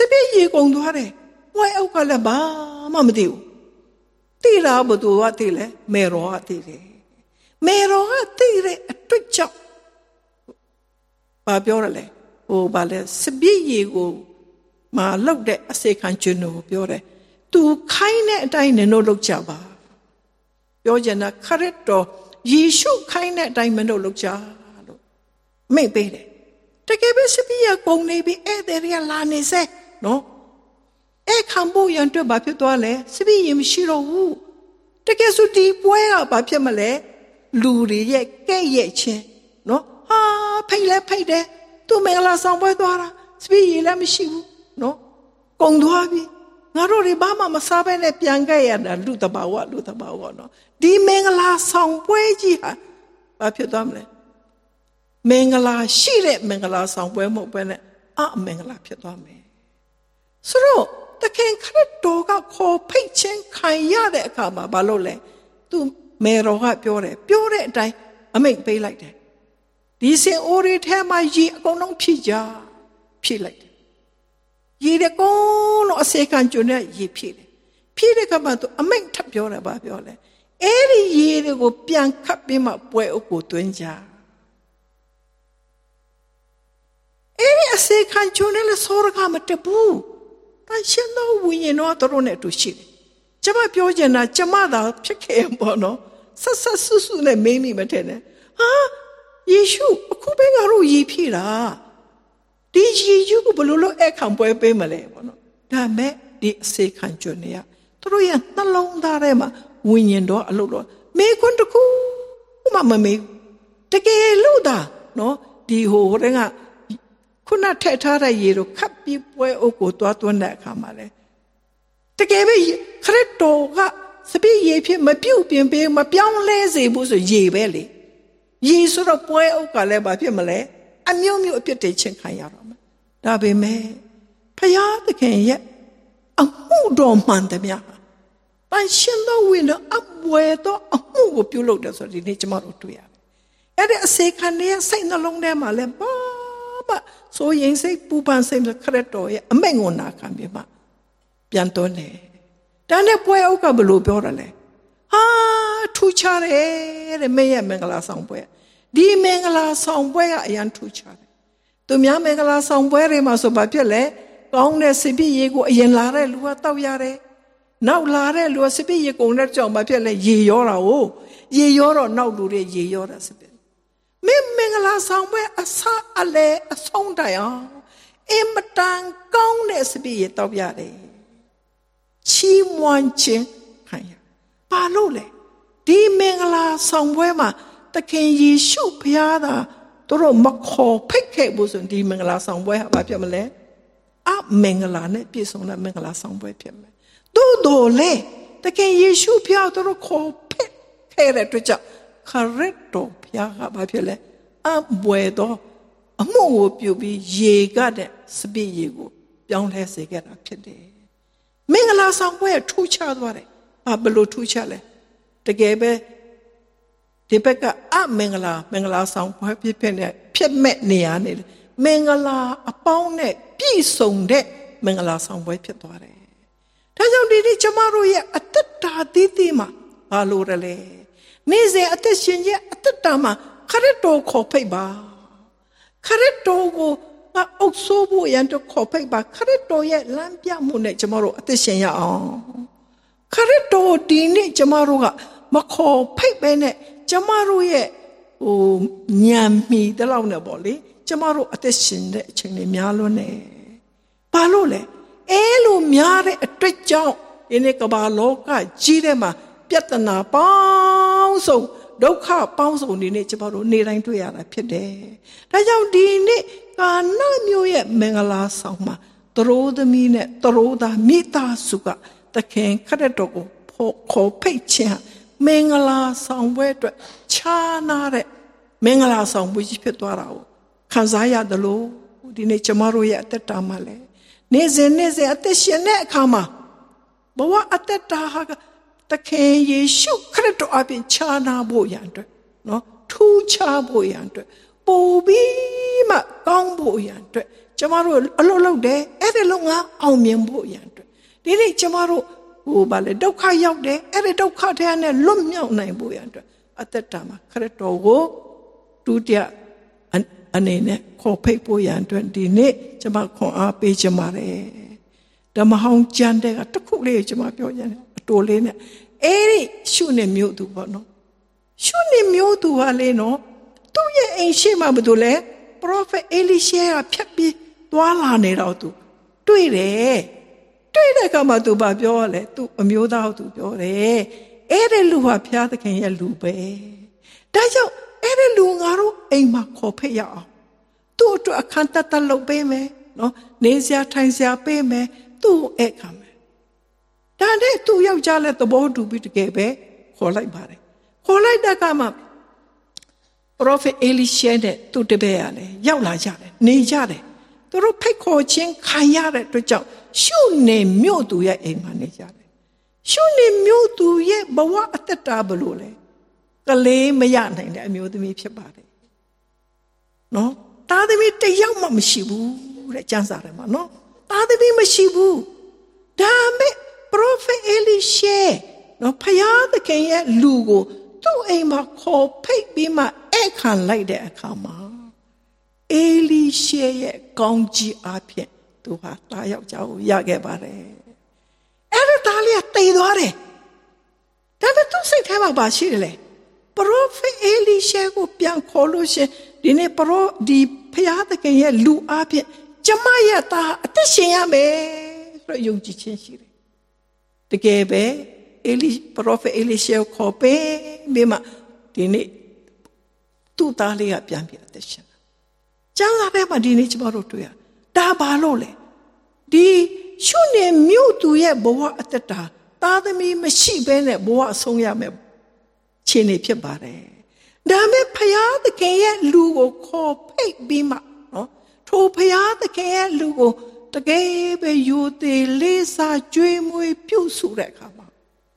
ပြည့်ရေကုန်သွားတယ်ဝဲအောက်ကလည်းဘာမှမသိဘူးတိလာဘသူကတိလဲမေရောကတိတယ်မေရောကတိတဲ့အတွက်ကြောင့်ဘာပြောရလဲဟိုဘာလဲစပြည့်ရေကိုမာလောက်တဲ့အစေခံကျွန်းကိုပြောတယ်သူခိုင်းတဲ့အတိုင်းနင်တို့လုပ်ကြပါပြောချင်တာခရစ်တော်ယေရှုခိုင်းတဲ့အတိုင်းမလုပ်လုပ်ကြလို့မိတ်ပေးတယ်တကယ်ပဲစပြည့်ရကုန်နေပြီအဲ့တဲ့ရလာနေစေနော်အဲ့ခံဖို့ရန်အတွက်ဘာဖြစ်သွားလဲစပြည့်ရမရှိတော့ဘူးတကယ်ဆိုဒီပွဲကဘာဖြစ်မလဲလူတွေရဲ့ကဲ့ရဲ့ချင်းနော်ဟာဖိတ်လဲဖိတ်တယ်သူမင်္ဂလာဆောင်ပွဲသွားတာစပြည့်ရလည်းမရှိဘူးနော်ကုန်သွားပြီငါတို့တွေဘာမှမစားဘဲနဲ့ပြန်ခဲ့ရတာလူတဘာဝလူတဘာဝနော်ဒီမင်္ဂလာဆောင်ပွဲကြီးဟာဘာဖြစ်သွားမလဲမင်္ဂလာရှိတဲ့မင်္ဂလာဆောင်ပွဲမဟုတ်ဘဲနဲ့အမင်္ဂလာဖြစ်သွားမယ်ဆိုတော့တခင်ခရစ်တော်ကခေါ်ဖိတ်ခြင်းခံရတဲ့အခါမှာဘာလို့လဲသူမေတော်ကပြောတယ်ပြောတဲ့အတိုင်းအမိန့်ပေးလိုက်တယ်ဒီစင်အိုရီထဲမှာရေအကုန်လုံးဖြည့်ကြဖြည့်လိုက်တယ်ရေတကုန်းလုံးအစေခံကျွန်းနဲ့ရေဖြည့်တယ်ဖြည့်တဲ့အခါမှာသူအမိန့်ထပ်ပြောတယ်ဘာပြောလဲအဲ့ဒီရေတွေကိုပြန်ခတ်ပြီးမှပွဲအုပ်ကိုတွင်းကြအဲ့ဒီအစေခံကျွန်းနဲ့လည်းစောရကမတဘူးတန်ရှင်သောဝိညာဉ်တော်တို့နဲ့အတူရှိတယ်ကျမပြောချင်တာကျမသာဖြစ်ခဲ့ပေါ့နော်ဆက်ဆက်ဆူဆူနဲ့မေးမိမထင်နဲ့ဟာယေရှုအခုပဲငါတို့ရေဖြည့်တာဒီယေရှုကိုဘယ်လိုလုပ်အခန့်ပွဲပေးမလဲပေါ့နော်ဒါမဲ့ဒီအစေခံကျွန်းတွေကသူတို့ရဲ့နှလုံးသားထဲမှာဝိညာဉ်တော်အလုပ်တော်မေခွန်းတစ်ခုမှမမေးတကယ်လို့သာနော်ဒီဟိုတဲ့ကခုနထက်ထားတဲ့ရေတို့ခပ်ပြီးပွဲအုပ်ကိုတွားသွန်းတဲ့အခါမှာလေတကယ်ပဲခရစ်တော်ကစပြည့်ရေဖြစ်မပြုတ်ပြင်ပေးမပြောင်းလဲစေဘူးဆိုရေပဲလေရေဆိုတော့ပွဲအုပ်ကလည်းဘာဖြစ်မလဲအမျိုးမျိုးအပြစ်တင်ချင်းခံရတော့မှာဒါပေမဲ့ဖယားသခင်ရဲ့အမှုတော်မှန်တယ်များတန်ရှင်သောဝိညာဉ်အပွေတော့အမှုကိုပြုလုပ်တယ်ဆိုဒီနေ့ကျမတို့တွေ့ရတယ်အဲ့ဒီအစေခံရဲ့စိတ်နှလုံးထဲမှာလည်းဘာမှဆိုရင်စိတ်ပူပန်စိတ်ခရစ်တော်ရဲ့အမိန့်ကိုနာခံပြီးမှပြန်သွန်းတယ်တန်းတဲ့ပွဲအုပ်ကဘယ်လိုပြောရလဲဟာထူခြားတယ်တဲ့မင်းရဲ့မင်္ဂလာဆောင်ပွဲဒီမင်္ဂလာဆောင်ပွဲကအရန်ထူခြားတယ်သူများမင်္ဂလာဆောင်ပွဲတွေမှာဆိုဘာဖြစ်လဲကောင်းတဲ့စပည့်ရေကိုအရင်လာတဲ့လူကတောက်ရတယ်နောက်လာတဲ့လူကစပည့်ရေကုန်တဲ့ကြောင့်ဘာဖြစ်လဲရေရောတာကိုရေရောတော့နောက်လူတွေရေရောတာစပည့်မင်းမင်္ဂလာဆောင်ပွဲအစအလဲအဆုံးတိုင်အောင်အင်မတန်ကောင်းတဲ့စပည့်ရေတောက်ရတယ်ချီးမွမ်းခြင်းခံရပါလို့လေဒီမင်္ဂလာဆောင်ပွဲမှာသခင်ယေရှုဖျားတာတို့မခေါ်ဖိတ်ခဲ့ဘူးဆိုဒီမင်္ဂလာဆောင်ပွဲဟာဘာဖြစ်မလဲအမင်္ဂလာနဲ့ပြည့်စုံတဲ့မင်္ဂလာဆောင်ပွဲဖြစ်မယ်သို့တော်လေသခင်ယေရှုဖျားတို့ခေါ်ဖိတ်ခဲ့တဲ့အတွက်ကြောင့်ခရစ်တော်ဖျားကဘာဖြစ်လဲအဘွယ်တော်အမှုကိုပြုပြီးရေကတဲ့စပည့်ရေကိုပြောင်းလဲစေခဲ့တာဖြစ်တယ်မင်္ဂလာဆောင်ပွဲထူးခြားသွားတယ်ဘာဘလို့ထူးခြားလဲတကယ်ပဲဒီဘက်ကအမင်္ဂလာမင်္ဂလာဆောင်ပွဲဖြစ်ဖြစ်နဲ့ဖြစ်မဲ့နေရာနေတယ်မင်္ဂလာအပေါင်းနဲ့ပြည့်စုံတဲ့မင်္ဂလာဆောင်ပွဲဖြစ်သွားတယ်ဒါကြောင့်ဒီနေ့ကျမတို့ရဲ့အတ္တတာတည်တည်မှာဘာလို့ရလဲနေ့စဉ်အသက်ရှင်ရဲ့အတ္တတာမှာခရစ်တော်ခေါ်ဖိတ်ပါခရစ်တော်ကိုအုပ်ဆိုးဖို့ရန်တော့ခေါ်ဖိတ်ပါခရစ်တော်ရဲ့လမ်းပြမှုနဲ့ကျမတို့အသက်ရှင်ရအောင်ခရစ်တော်ဒီနေ့ကျမတို့ကမခေါ်ဖိတ်ပဲနဲ့ကျမတို့ရဲ့ဟိုညံမီတလောက်နဲ့ပေါ့လေကျမတို့အသက်ရှင်တဲ့အချိန်တွေများလွန်းနေဘာလို့လဲအဲလိုများတဲ့အတွက်ကြောင့်ဒီနေ့ကမ္ဘာလောကကြီးထဲမှာပြဿနာပေါင်းစုံဒုက္ခပေါင်းစုံဒီနေ့ကျမတို့နေတိုင်းတွေ့ရတာဖြစ်တယ်ဒါကြောင့်ဒီနေ့ကာနမျိုးရဲ့မင်္ဂလာဆောင်မှာသရိုးသမီးနဲ့သရိုးသားမိသားစုကသခင်ခရစ်တော်ကိုခေါ်ဖိတ်ခြင်းမင်္ဂလာဆောင်ပွဲအတွက်ခြားနာတဲ့မင်္ဂလာဆောင်ပွဲကြီးဖြစ်သွားတာကိုခံစားရတယ်လို့ဒီနေ့ကျမတို့ရဲ့အသက်တာမှာလဲနေ့စဉ်နေ့စဉ်အသက်ရှင်တဲ့အခါမှာဘဝအသက်တာဟာသခင်ယေရှုခရစ်တော်အပြင်ခြားနာဖို့ရန်အတွက်နော်ထူးခြားဖို့ရန်အတွက်ပိုပြီးမှကောင်းဖို့ရန်အတွက်ကျမတို့အလုပ်လုပ်တယ်အဲ့ဒီလုပ်ငန်းအောင်မြင်ဖို့ရန်အတွက်ဒီနေ့ကျမတို့ဟိုဗာလေဒုက္ခရောက်တယ်အဲ့ဒီဒုက္ခထဲနဲ့လွတ်မြောက်နိုင်ဖို့ရန်အတွက်အသက်တာမှာခရစ်တော်ကိုဒုတိယအနေနဲ့ခေါ်ဖိတ်ဖို့ရန်အတွက်ဒီနေ့ကျမခွန်အားပေးချင်ပါတယ်ဓမ္မဟောင်းကျမ်းတဲ့ကတစ်ခုလေးကျမပြောချင်တယ်အတိုးလေးနဲ့အဲ့ဒီရှုနေမြို့သူပေါ့နော်ရှုနေမြို့သူကလေနော်သူ့ရဲ့အိမ်ရှိမှဘာလို့လဲပရောဖက်အေလိရှဲကဖြတ်ပြီးသွားလာနေတော့သူတွေ့တယ်တွေ့တဲ့အခါမှာသူဘာပြောရလဲသူအမျိုးသားသူပြောတယ်အဲ့ဒီလူဟာဘုရားသခင်ရဲ့လူပဲဒါကြောင့်အဲ့ဒီလူငါတို့အိမ်မှာခေါ်ဖိတ်ရအောင်သူ့အတွက်အခန်းတတ်လုပ်ပေးမယ်နော်နေစရာထိုင်စရာပေးမယ်သူ့အဲ့ခံမယ်ဒါနဲ့သူ့ယောက်ျားလည်းသဘောတူပြီးတကယ်ပဲခေါ်လိုက်ပါတယ်ခေါ်လိုက်တဲ့အခါမှာပရောဖက်အေလိရှဲနဲ့သူ့တပည့်ရတယ်ရောက်လာကြတယ်နေကြတယ်သူတို့ဖိတ်ခေါ်ခြင်းခံရတဲ့အတွက်ကြောင့်ရှုနေမြို့သူရဲ့အိမ်မှာနေကြတယ်ရှုနေမြို့သူရဲ့ဘဝအသက်တာဘလို့လဲကလေးမရနိုင်တဲ့အမျိုးသမီးဖြစ်ပါတယ်နော်သားသမီးတယောက်မှမရှိဘူးတဲ့ကျမ်းစာထဲမှာနော်သားသမီးမရှိဘူးဒါမဲ့ပရောဖက်အေလိရှဲနော်ဖယားသခင်ရဲ့လူကိုသူ့အိမ်မှာခေါ်ဖိတ်ပြီးမှအဲ့ခံလိုက်တဲ့အခါမှာအေလိရှဲရဲ့ကောင်းကြီးအားဖြင့်သူဟာတားယောက်ျားကိုရခဲ့ပါတယ်အဲ့ဒါသားလေးကတိတ်သွားတယ်ဒါပေမဲ့သူ့စိတ်ထဲမှာပါရှိတယ်လေပရောဖက်အေလိရှဲကိုပြန်ခေါ်လို့ရှင်ဒီနေ့ပရောဒီဖယားသခင်ရဲ့လူအားဖြင့်ကျမရဲ့သားအသက်ရှင်ရမယ်ဆိုယုံကြည်ခြင်းရှိတယ်တကယ်ပဲအေလိပရောဖက်အေလိရှဲကိုခေါ်ပေးပြီးမှဒီနေ့သူ့သားလေးကပြန်ပြီးအသက်ရှင်တာကျမ်းစာထဲမှာဒီနေ့ကျမတို့တွေ့ရဒါဘာလို့လဲဒီရှုနေမြို့သူရဲ့ဘဝအသက်တာသားသမီးမရှိဘဲနဲ့ဘဝအဆုံးရမယ်ခြေနေဖြစ်ပါတယ်ဒါမဲ့ဖယားသခင်ရဲ့လူကိုခေါ်ဖိတ်ပြီးမှနော်ထိုဖယားသခင်ရဲ့လူကိုတကယ်ပဲယူသေးလေးစားကြွေးမွေးပြုစုတဲ့အခါမှာ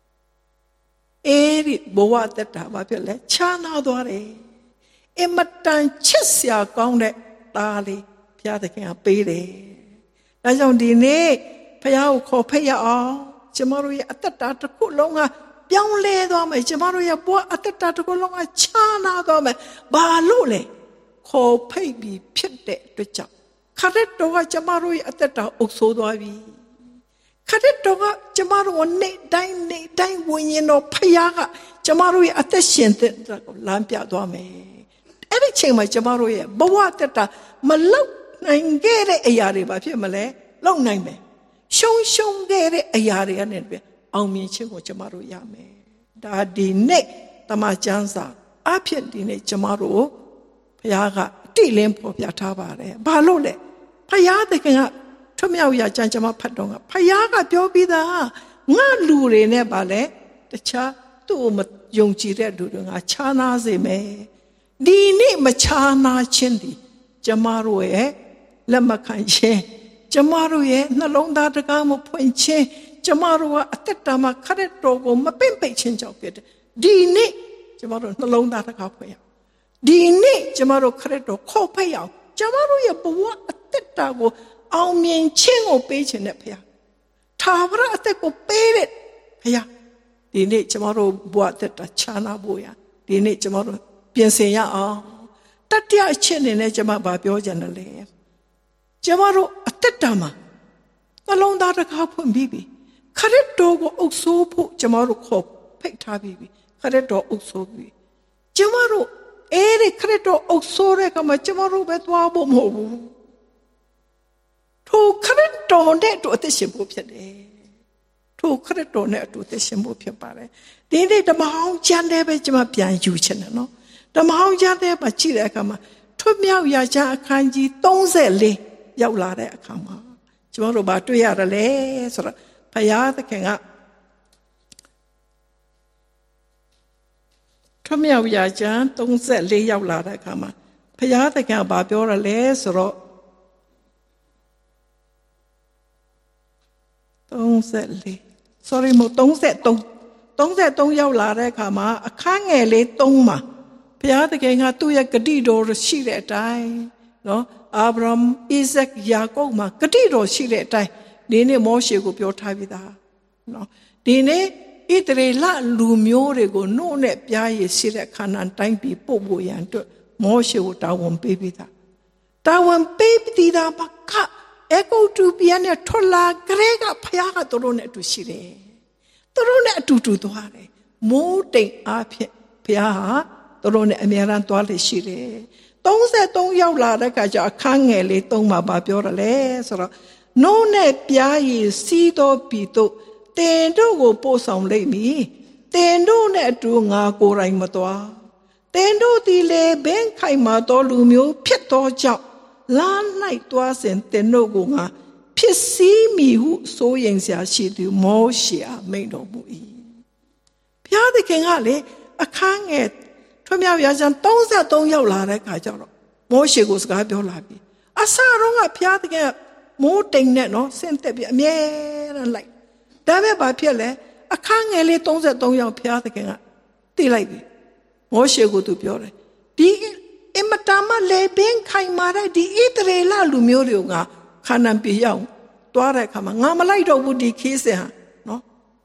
အဲဒီဘဝအသက်တာဘာဖြစ်လဲခြားနာသွားတယ်အမတန်ချစ်စရာကောင်းတဲ့သားလေးဘုရားသခင်ကပေးတယ်ဒါကြောင့်ဒီနေ့ဘုရားကိုခေါ်ဖိတ်ရအောင်ကျမတို့ရဲ့အသက်တာတစ်ခုလုံးကပြောင်းလဲသွားမယ်ကျမတို့ရဲ့ဘဝအသက်တာတစ်ခုလုံးကခြားနာသွားမယ်ဘာလို့လဲခေါ်ဖိတ်ပြီးဖြစ်တဲ့အတွက်ကြောင့်ခရစ်တော်ကကျမတို့ရဲ့အသက်တာအုပ်ဆိုးသွားပြီခရစ်တော်ကကျမတို့နေတိုင်းနေတိုင်းဝိညာဉ်တော်ဖခင်ကကျမတို့ရဲ့အသက်ရှင်တဲ့ကိုလမ်းပြသွားမယ်အဲ့ဒီချိန်မှာကျမတို့ရဲ့ဘဝအသက်တာမလောက်နိုင်ခဲ့တဲ့အရာတွေဘာဖြစ်မလဲလောက်နိုင်မယ်ရှုံးရှုံးခဲ့တဲ့အရာတွေကနေပြအောင်မြင်ခြင်းကိုကျမတို့ရမယ်ဒါဒီနေ့တမန်ကျမ်းစာအဖြစ်ဒီနေ့ကျမတို့ဘုရားကအတိလင်းပေါ်ပြထားပါတယ်ဘာလို့လဲဘုရားသခင်ကထွမြောက်ရာကျမ်းကျမဖတ်တော့ကဘုရားကပြောပြီးသားငါလူတွေနဲ့ဗာလဲတခြားသူ့ကိုမယုံကြည်တဲ့လူတွေငါခြားနာစေမယ်ဒီနေ့မခြားနာခြင်းဒီကျမတို့ရဲ့လက်မခံခြင်းကျမတို့ရဲ့နှလုံးသားတကားမဖွင့်ခြင်းကျမတို့ကအသက်တာမှာခရစ်တော်ကိုမပင့်ပိတ်ခြင်းကြောင့်ဖြစ်တယ်ဒီနေ့ကျမတို့နှလုံးသားတကားဖွင့်ရအောင်ဒီနေ့ကျမတို့ခရစ်တော်ခေါ်ဖိတ်အောင်ကျမတို့ရဲ့ဘဝအသက်တာကိုအောင်မြင်ခြင်းကိုပေးခြင်းနဲ့ဖခင်ထာဝရအသက်ကိုပေးတဲ့ဖခင်ဒီနေ့ကျမတို့ဘဝအသက်တာခြားနာဖို့ရဒီနေ့ကျမတို့ပြင်ဆင်ရအောင်တတိယအချက်အနေနဲ့ကျမဘာပြောချင်တယ်လဲကျမတို့အသက်တာမှာနှလုံးသားတစ်ခါဖွင့်ပြီးပြီခရစ်တော်ကိုအုပ်ဆိုးဖို့ကျမတို့ခေါ်ဖိတ်ထားပြီးပြီခရစ်တော်အုပ်ဆိုးပြီးကျမတို့အဲ့ဒီခရစ်တော်အုပ်ဆိုးတဲ့ကမှာကျမတို့ပဲသွားဖို့မဟုတ်ဘူးထိုခရစ်တော်နဲ့အတူအသက်ရှင်ဖို့ဖြစ်တယ်ထိုခရစ်တော်နဲ့အတူအသက်ရှင်ဖို့ဖြစ်ပါတယ်ဒီနေ့ဓမ္မဟောင်းကျမ်းထဲပဲကျမပြန်ယူချင်တယ်နော်ဓမ္မဟောင်းကျမ်းထဲမှာကြည့်တဲ့အခါမှာထွတ်မြောက်ရာကျမ်းအခန်းကြီးသုံး၄ရောက်လာတဲ့အခါမှာကျမတို့ဘာတွေ့ရရလဲဆိုတော့ဘုရားသခင်ကထွတ်မြောက်ရာကျမ်းသုံး၄ရောက်လာတဲ့အခါမှာဘုရားသခင်ကဘာပြောရလဲဆိုတော့သုံး၄ sorry မဟုတ်33 33ရောက်လာတဲ့အခါမှာအခန်းငယ်လေး၃မှာဘုရားသခင်ကသူ့ရဲ့ဂတိတော်ရှိတဲ့အတိုင်းနော်အာဗြဟံဣဇက်ယာကုပ်မှာဂတိတော်ရှိတဲ့အတိုင်းဒီနေ့မောရှေကိုပြောထားပြီးသားနော်ဒီနေ့ဣသရေလလူမျိုးတွေကိုနှုတ်နဲ့ပြားရည်ရှိတဲ့ခါနန်တိုင်းပြည်ပို့ဖို့ရန်အတွက်မောရှေကိုတာဝန်ပေးပြီးသားတာဝန်ပေးပြီးသားဘာကအေဂုတ်တူပြန်နဲ့ထွက်လာကြတဲ့ကဖခင်ကသူတို့နဲ့အတူရှိတယ်သူတို့နဲ့အတူတူသွားတယ်မိုးတိမ်အားဖြင့်ဖခင်ဟာသူတို့နဲ့အမြဲတမ်းသွားလေရှိတယ်သုံးဆယ်သုံးရောက်လာတဲ့အခါကျအခန်းငယ်လေးသုံးမှာပါပြောတယ်လေဆိုတော့နိုးနဲ့ပြားရည်စီးသောပြည်သို့တင်တို့ကိုပို့ဆောင်လိမ့်မည်တင်တို့နဲ့အတူငါကိုယ်တိုင်မသွားတင်တို့ဒီလေဘင်းခိုင်မာသောလူမျိုးဖြစ်သောကြောင့်လာ၌သွားစဉ်တင်တို့ကိုငါဖြစ်စည်းမိဟုစိုးရိမ်စရာရှိသူမောရှေအားမိန့်တော်မူ၏ဘုရားသခင်ကလေအခန်းငယ်ထွမြောက်ရာဇံသုံးဆယ်သုံးရောက်လာတဲ့အခါကျတော့မောရှေကိုစကားပြောလာပြီအစတော့ကဘုရားသခင်မိုးတိမ်နဲ့နော်ဆင့်သက်ပြီးအမြဲတမ်းလိုက်ဒါပဲဘာဖြစ်လဲအခန်းငယ်လေးသုံးဆယ်သုံးရောက်ဘုရားသခင်ကသိလိုက်ပြီမောရှေကိုသူပြောတယ်ဒီအမတမလေပင်ခိုင်မာတဲ့ဒီဣသရေလလူမျိုးတွေကခါနန်ပြည်ရောက်သွားတဲ့အခါမှာငါမလိုက်တော့ဘူးဒီခီးစင်ဟာနော်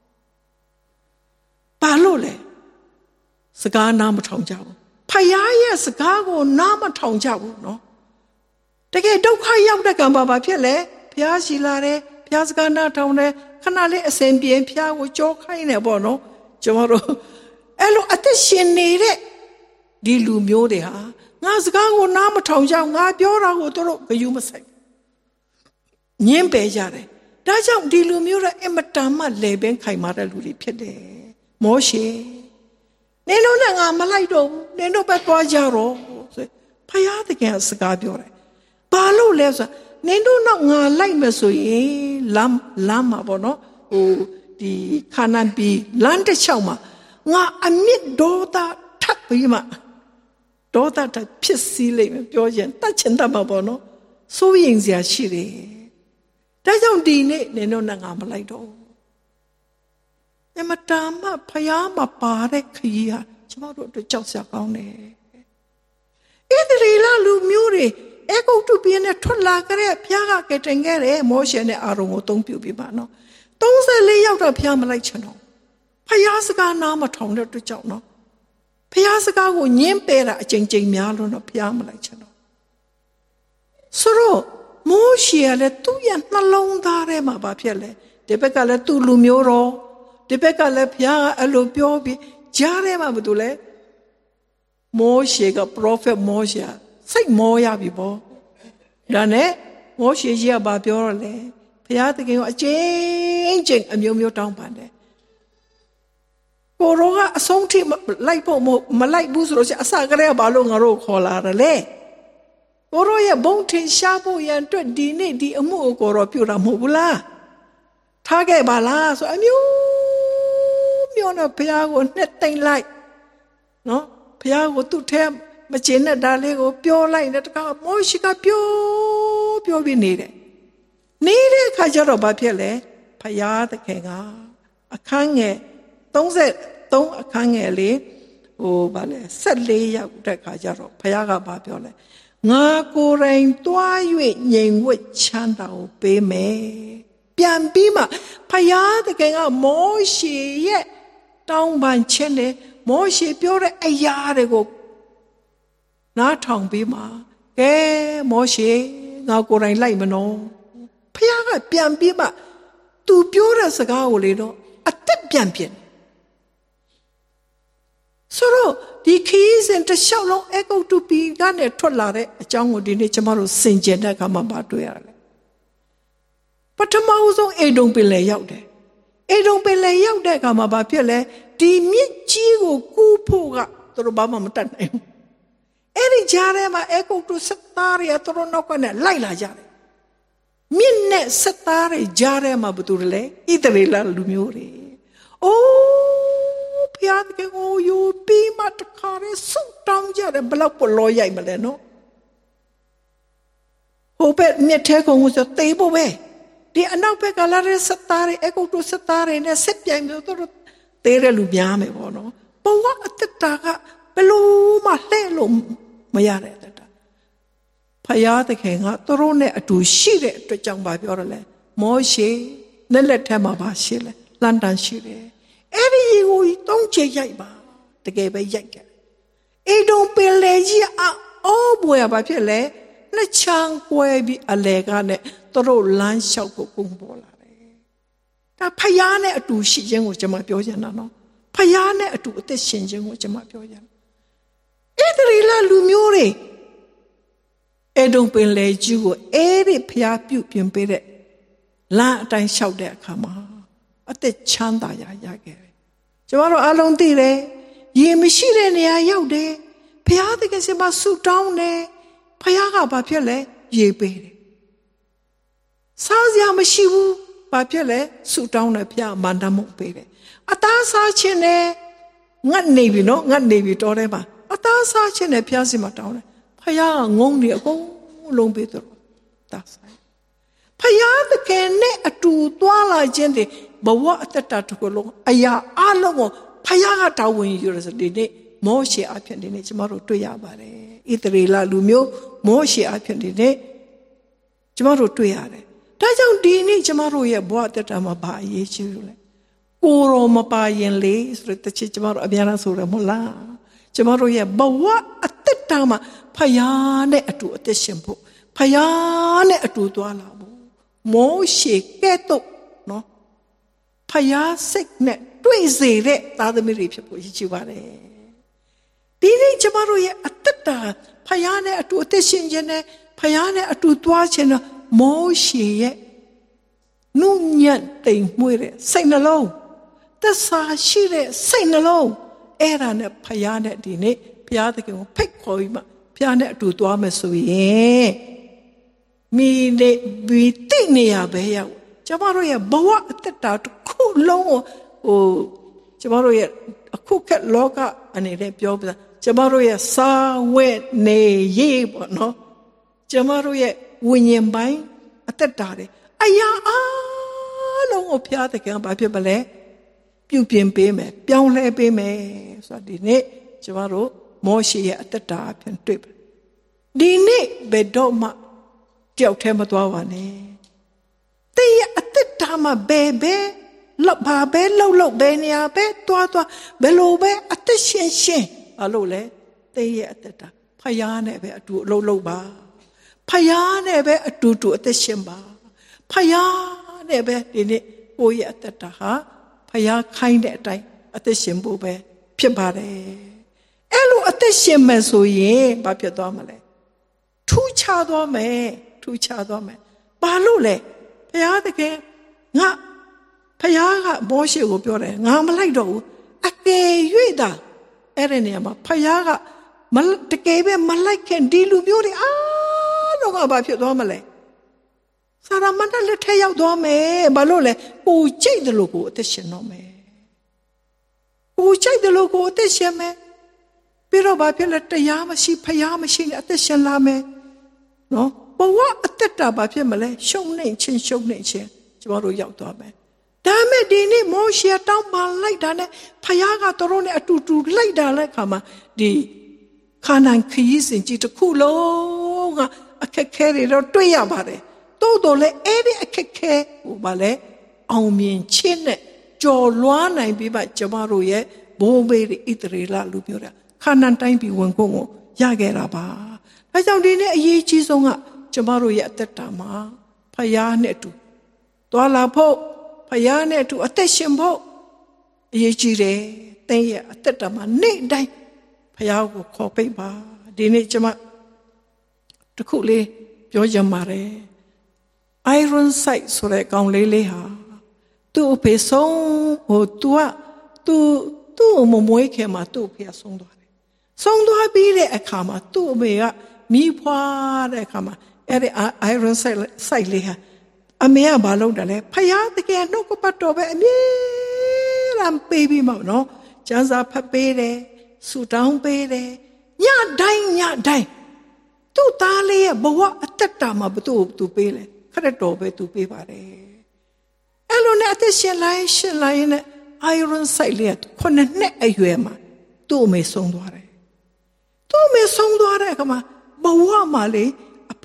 ဘာလို့လဲစကားနားမထောင်ကြဘူးဖယားရဲ့စကားကိုနားမထောင်ကြဘူးနော်တကယ်ဒုက္ခရောက်တဲ့ကံပါဘာဖြစ်လဲဖယားရှိလာတယ်ဖယားစကားနားထောင်တယ်ခဏလေးအစဉ်ပြေဖယားကိုကြောခိုင်းနေပေါ့နော်ကျွန်တော်တို့အဲ့လိုအသက်ရှင်နေတဲ့ဒီလူမျိုးတွေဟာငါစကားကိုနားမထောင်ကြငါပြောတာကိုသူတို့ဂယုမဆိုင်ညင်းပယ်ကြတယ်ဒါကြောင့်ဒီလူမျိုးတွေအမတန်မှလေပင်ခိုင်မာတဲ့လူတွေဖြစ်တယ်မောရှေနင်တို့နဲ့ငါမလိုက်တော့ဘူးနင်တို့ပဲသွားကြတော့ဆိုဖယားတကယ်စကားပြောတယ်ဘာလို့လဲဆိုနင်တို့တော့ငါလိုက်မယ်ဆိုရင်လမ်းလမ်းမှာပေါ့နော်ဟိုဒီခါနန်ပြည်လမ်းတစ်လျှောက်မှာငါအမြင့်ဒေါသထပ်ပြီးမှဒေါသထဖြစ်စည်းလိမ့်မယ်ပြောရင်တတ်ချင်တတ်မှာပေါ့နော်စိုးရင်စရာရှိတယ်ဒါကြောင့်ဒီနေ့နင်တို့နဲ့ငါမလိုက်တော့အမတားမဖယားမပါတဲ့ခရီးဟာကျွန်တော်တို့အတွက်ကြောက်စရာကောင်းတယ်ဣသရေလလူမျိုးတွေအေဂုတ်တုပြည်နဲ့ထွက်လာကြတဲ့ဘုရားကကယ်တင်ခဲ့တယ်မောရှေနဲ့အာရုန်ကိုအသုံးပြုပြီးပါနော်သုံးဆယ်လေးရောက်တော့ဘုရားမလိုက်ချင်တော့ဖယားစကားနားမထောင်တဲ့အတွက်ကြောင့်နော်ဖယားစကားကိုညင်းပယ်တာအကြိမ်ကြိမ်များလို့တော့ဘုရားမလိုက်ချင်တော့ဆိုတော့မောရှေကလည်းသူ့ရဲ့နှလုံးသားထဲမှာဘာဖြစ်လဲဒီဘက်ကလည်းသူ့လူမျိုးတော်ဒီဘက်ကလည်းဘုရားကအဲ့လိုပြောပြီးကြားထဲမှာဘာလို့လဲမောရှေက prophet မောရှေစိတ်မောရပြီပေါ့ဒါနဲ့မောရှေကြီးကဘာပြောရလဲဘုရားသခင်ကအကျဉ်းချင်းအမျိုးမျိုးတောင်းပန်တယ်ကိုရောကအဆုံးထိလိုက်ဖို့မလိုက်ဘူးဆိုလို့ရှိရင်အစကတည်းကဘာလို့ငါတို့ခေါ်လာတယ်လဲကိုရောရဲ့ဘုံထင်ရှားဖို့ရန်အတွက်ဒီနေ့ဒီအမှုကိုကိုရောပြုတာမဟုတ်ဘူးလားထားခဲ့ပါလားဆိုအမျိုးမျိုးနဲ့ဘုရားကိုနှစ်သိမ့်လိုက်နော်ဘုရားကိုသူ့ထဲမကျင်တဲ့ဒါလေးကိုပြောလိုက်တဲ့တခါမောရှေကပြောပြောပြီးနေတယ်နေတဲ့အခါကျတော့ဘာဖြစ်လဲဘုရားသခင်ကအခန်းငယ်သုံးဆယ်သုံးအခန်းငယ်လေးဟိုဗာလဲဆက်လေးရောက်တဲ့ခါကျတော့ဘုရားကဘာပြောလဲငါကိုယ်တိုင်တွား၍ငြိမ်ဝှက်ချမ်းသာကိုပေးမယ်ပြန်ပြီးမှဘုရားသခင်ကမောရှေရဲ့တောင်းပန်ခြင်းနဲ့မောရှေပြောတဲ့အရာတွေကိုနားထောင်ပြီးမှကဲမောရှေငါကိုယ်တိုင်လိုက်မနော်ဘုရားကပြန်ပြီးမှသူပြောတဲ့စကားကိုလေတော့အသက်ပြန်ပြင်ဆိုတော့ဒီခီးစဉ်တစ်လျှောက်လုံးအေဂုတ်တုပြည်ကနေထွက်လာတဲ့အကြောင်းကိုဒီနေ့ကျမတို့စင်ကြယ်တဲ့အခါမှာမတွေ့ရတယ်ပထမဆုံးအေဒုံပင်လယ်ရောက်တယ်အေဒုံပင်လယ်ရောက်တဲ့အခါမှာဘာဖြစ်လဲဒီမြစ်ကြီးကိုကူးဖို့ကသူတို့ဘာမှမတတ်နိုင်ဘူးအဲ့ဒီကြားထဲမှာအေဂုတ်တုစစ်သားတွေကသူတို့နောက်ကနဲ့လိုက်လာကြတယ်မြစ်နဲ့စစ်သားတွေကြားထဲမှာဘာတူလဲဣသရေလလူမျိုးတွေအိုးဘုရားသခင်ကိုယူပြီးမှတခါရဲဆုတောင်းကြတယ်ဘလောက်ပလောရိုက်မလဲနော်ဟိုဘက်မြစ်ထဲကုန်ဆိုတေးဖို့ပဲဒီအနောက်ဘက်ကလာတဲ့စစ်သားတွေအေဂုတ်တုစစ်သားတွေနဲ့စစ်ပြိုင်ပြီးသူတို့တေးရလူများမယ်ပေါ့နော်ဘဝအတ္တကဘလို့မှလှဲ့လို့မရတဲ့အတ္တဖဖယားသခင်ကသူတို့နဲ့အတူရှိတဲ့အတွက်ကြောင့်ပါပြောရလဲမောရှေနဲ့လက်ထက်မှာပါရှိလဲလန်တန်ရှိတယ်အဲ့ဒီကိုသုံးချက်ရိုက်ပါတကယ်ပဲရိုက်ခဲ့အေဒုံပင်လေကြီးအော်ဘွယ်ပါဖြစ်လဲနှစ်ချမ်းကွဲပြီးအလေကနဲ့သူတို့လမ်းလျှောက်ဖို့ပုံပေါ်လာတယ်ဒါဖယားနဲ့အတူရှိခြင်းကိုကျွန်မပြောချင်တာနော်ဖယားနဲ့အတူအသက်ရှင်ခြင်းကိုကျွန်မပြောချင်တယ်ဣသရေလလူမျိုးတွေအေဒုံပင်လေကြီးကိုအဲ့ဒီဖယားပြုပြင်ပေးတဲ့လမ်းအတိုင်းလျှောက်တဲ့အခါမှာအသက်ချမ်းသာရရခဲ့တယ်ကျွန်တော်တို့အလုံးသိတယ်ရေမရှိတဲ့နေရာရောက်တယ်ဖယားသခင်စီမှာဆူတောင်းတယ်ဖယားကဘာဖြစ်လဲရေပေးတယ်စားစရာမရှိဘူးဘာဖြစ်လဲဆူတောင်းတယ်ဖယားမန္တမုတ်ပေးတယ်အသားစားခြင်းနဲ့ငတ်နေပြီနော်ငတ်နေပြီတော်တယ်ပါအသားစားခြင်းနဲ့ဖယားစီမှာတောင်းတယ်ဖယားကငုံနေအကုန်လုံးပေးတယ်တာဆိုင်ဖယားသခင်နဲ့အတူသွားလာခြင်းတွေဘဝအတ္တတခုလုံးအရာအလုံးကိုဖယားကတာဝန်ယူရစဒီနေ့မောရှေအဖြစ်ဒီနေ့ကျမတို့တွေ့ရပါတယ်ဣသရေလလူမျိုးမောရှေအဖြစ်ဒီနေ့ကျမတို့တွေ့ရတယ်ဒါကြောင့်ဒီနေ့ကျမတို့ရဲ့ဘဝအတ္တမှာဘာအရေးကြီးလို့လဲကိုရောမပါရင်လေဆိုတဲ့ချစ်ကျမတို့အများအားဆိုရမလားကျမတို့ရဲ့ဘဝအတ္တမှာဖယားနဲ့အတူအသက်ရှင်ဖို့ဖယားနဲ့အတူသွားလာဖို့မောရှေကဲ့သို့နော်ဖယားစိတ်နဲ့တွေ့စေတဲ့သားသမီးတွေဖြစ်ဖို့ရည်ကြည်ပါတယ်ဒီနေ့ကျမတို့ရဲ့အတ္တဖယားနဲ့အတူအသက်ရှင်ခြင်းနဲ့ဖယားနဲ့အတူသွားခြင်းနဲ့မောရှေရဲ့နုညံ့တိမ်မွေးတဲ့စိတ်နှလုံးသက်သာရှိတဲ့စိတ်နှလုံးအဲ့ဒါနဲ့ဖယားနဲ့ဒီနေ့ဘုရားသခင်ကိုဖိတ်ခေါ်ပြီးမှဘုရားနဲ့အတူသွားမယ်ဆိုရင်မိနေပြီးတိနေရပဲရောက်ကျမတို့ရဲ့ဘဝအတ္တတစ်ခုလုံးကိုဟိုကျမတို့ရဲ့အခုခက်လောကအနေနဲ့ပြောပြတာကျမတို့ရဲ့စာဝတ်နေရေးပေါ့နော်ကျမတို့ရဲ့ဝိညာဉ်ပိုင်းအတ္တတွေအရာအလုံးကိုဘုရားသခင်ကဘာဖြစ်မလဲပြုပြင်ပေးမယ်ပြောင်းလဲပေးမယ်ဆိုတော့ဒီနေ့ကျမတို့မောရှေရဲ့အတ္တအဖြစ်တွေ့ပါဒီနေ့ဘယ်တော့မှတယောက်တည်းမသွားပါနဲ့တဲ့ရဲ့အတ္တမှာဘယ်ဘယ်လောက်ပါပဲလောက်လောက်ဘယ်နေရာပဲသွားသွားဘယ်လိုပဲအသက်ရှင်ရှင်ဘာလို့လဲတဲ့ရဲ့အတ္တဖယားနဲ့ပဲအတူအလုပ်လုပ်ပါဖယားနဲ့ပဲအတူတူအသက်ရှင်ပါဖယားနဲ့ပဲဒီနေ့ကိုယ့်ရဲ့အတ္တဟာဖယားခိုင်းတဲ့အတိုင်းအသက်ရှင်ဖို့ပဲဖြစ်ပါတယ်အဲ့လိုအသက်ရှင်မယ်ဆိုရင်ဘာဖြစ်သွားမလဲထူးခြားသွားမယ်ထူးခြားသွားမယ်ဘာလို့လဲဘုရားသခင်ငါဘုရားကမောရှေကိုပြောတယ်ငါမလိုက်တော့ဘူးအကယ်၍သာအဲ့ဒီနေရာမှာဘုရားကမတကယ်ပဲမလိုက်ခင်ဒီလူမျိုးတွေအားလုံးကဘာဖြစ်သွားမလဲစာရမဏေလက်ထက်ရောက်သွားမယ်ဘာလို့လဲကိုကြိတ်တယ်လို့ကိုအသက်ရှင်တော့မယ်ကိုကြိတ်တယ်လို့ကိုအသက်ရှင်မယ်ပြီးတော့ဘာဖြစ်လဲတရားမရှိဖျားမရှိနဲ့အသက်ရှင်လာမယ်နော်ဘဝအသက်တာဘာဖြစ်မလဲရှုံနေချင်းရှုံနေချင်းကျမတို့ရောက်သွားမယ်ဒါမဲ့ဒီနေ့မောရှေတောင်းပန်လိုက်တာနဲ့ဖျားကတို့နဲ့အတူတူလိုက်တာလဲခါမှာဒီခါနန်ခရီးစဉ်ကြီးတစ်ခုလုံးကအခက်ခဲတွေတော့တွေ့ရပါတယ်တိုးတော်လဲအဲ့ဒီအခက်ခဲဟိုဘာလဲအောင်မြင်ခြင်းနဲ့ကြော်လွှားနိုင်ပြီးမှကျမတို့ရဲ့ဘိုးဘေးတွေဣသရေလလူမျိုးတွေခါနန်တိုင်းပြည်ဝင်ကုန်ကိုရခဲ့တာပါဒါကြောင့်ဒီနေ့အရေးကြီးဆုံးကကျမတို့ရဲ့အသက်တာမှာဖယားနဲ့အတူသွားလာဖို့ဖယားနဲ့အတူအသက်ရှင်ဖို့အရေးကြီးတယ်သင်ရဲ့အသက်တာမှာနေ့တိုင်းဖယားကိုခေါ်ပိတ်ပါဒီနေ့ကျမတခုလေးပြောကြမှာတယ် Iron Sight ဆိုတဲ့ကောင်လေးလေးဟာသူ့အဖေဆုံးဟို तू က तू သူ့မမွေးခင်မှာသူ့အဖေကဆုံးသွားတယ်ဆုံးသွားပြီးတဲ့အခါမှာသူ့အမေကမိဖွာတဲ့အခါမှာအဲ့ဒီ Iron Sight Sight လေးဟာအမေကဘာလုပ်တယ်လဲဖယားတကယ်နှုတ်ကပတ်တော်ပဲအမြဲတမ်းပေးပြီးမှနော်ကျမ်းစာဖတ်ပေးတယ်ဆူတောင်းပေးတယ်ညတိုင်းညတိုင်းသူ့သားလေးရဲ့ဘဝအသက်တာမှာဘသူ့သူပေးလဲခရစ်တော်ပဲသူပေးပါတယ်အဲ့လိုနဲ့အသက်ရှင်လိုက်ရှင်လိုက်နဲ့ Iron Sight လေးကခုနှစ်နှစ်အရွယ်မှာသူ့အမေဆုံးသွားတယ်သူ့အမေဆုံးသွားတဲ့အခါမှာဘဝမှာလေအဖေ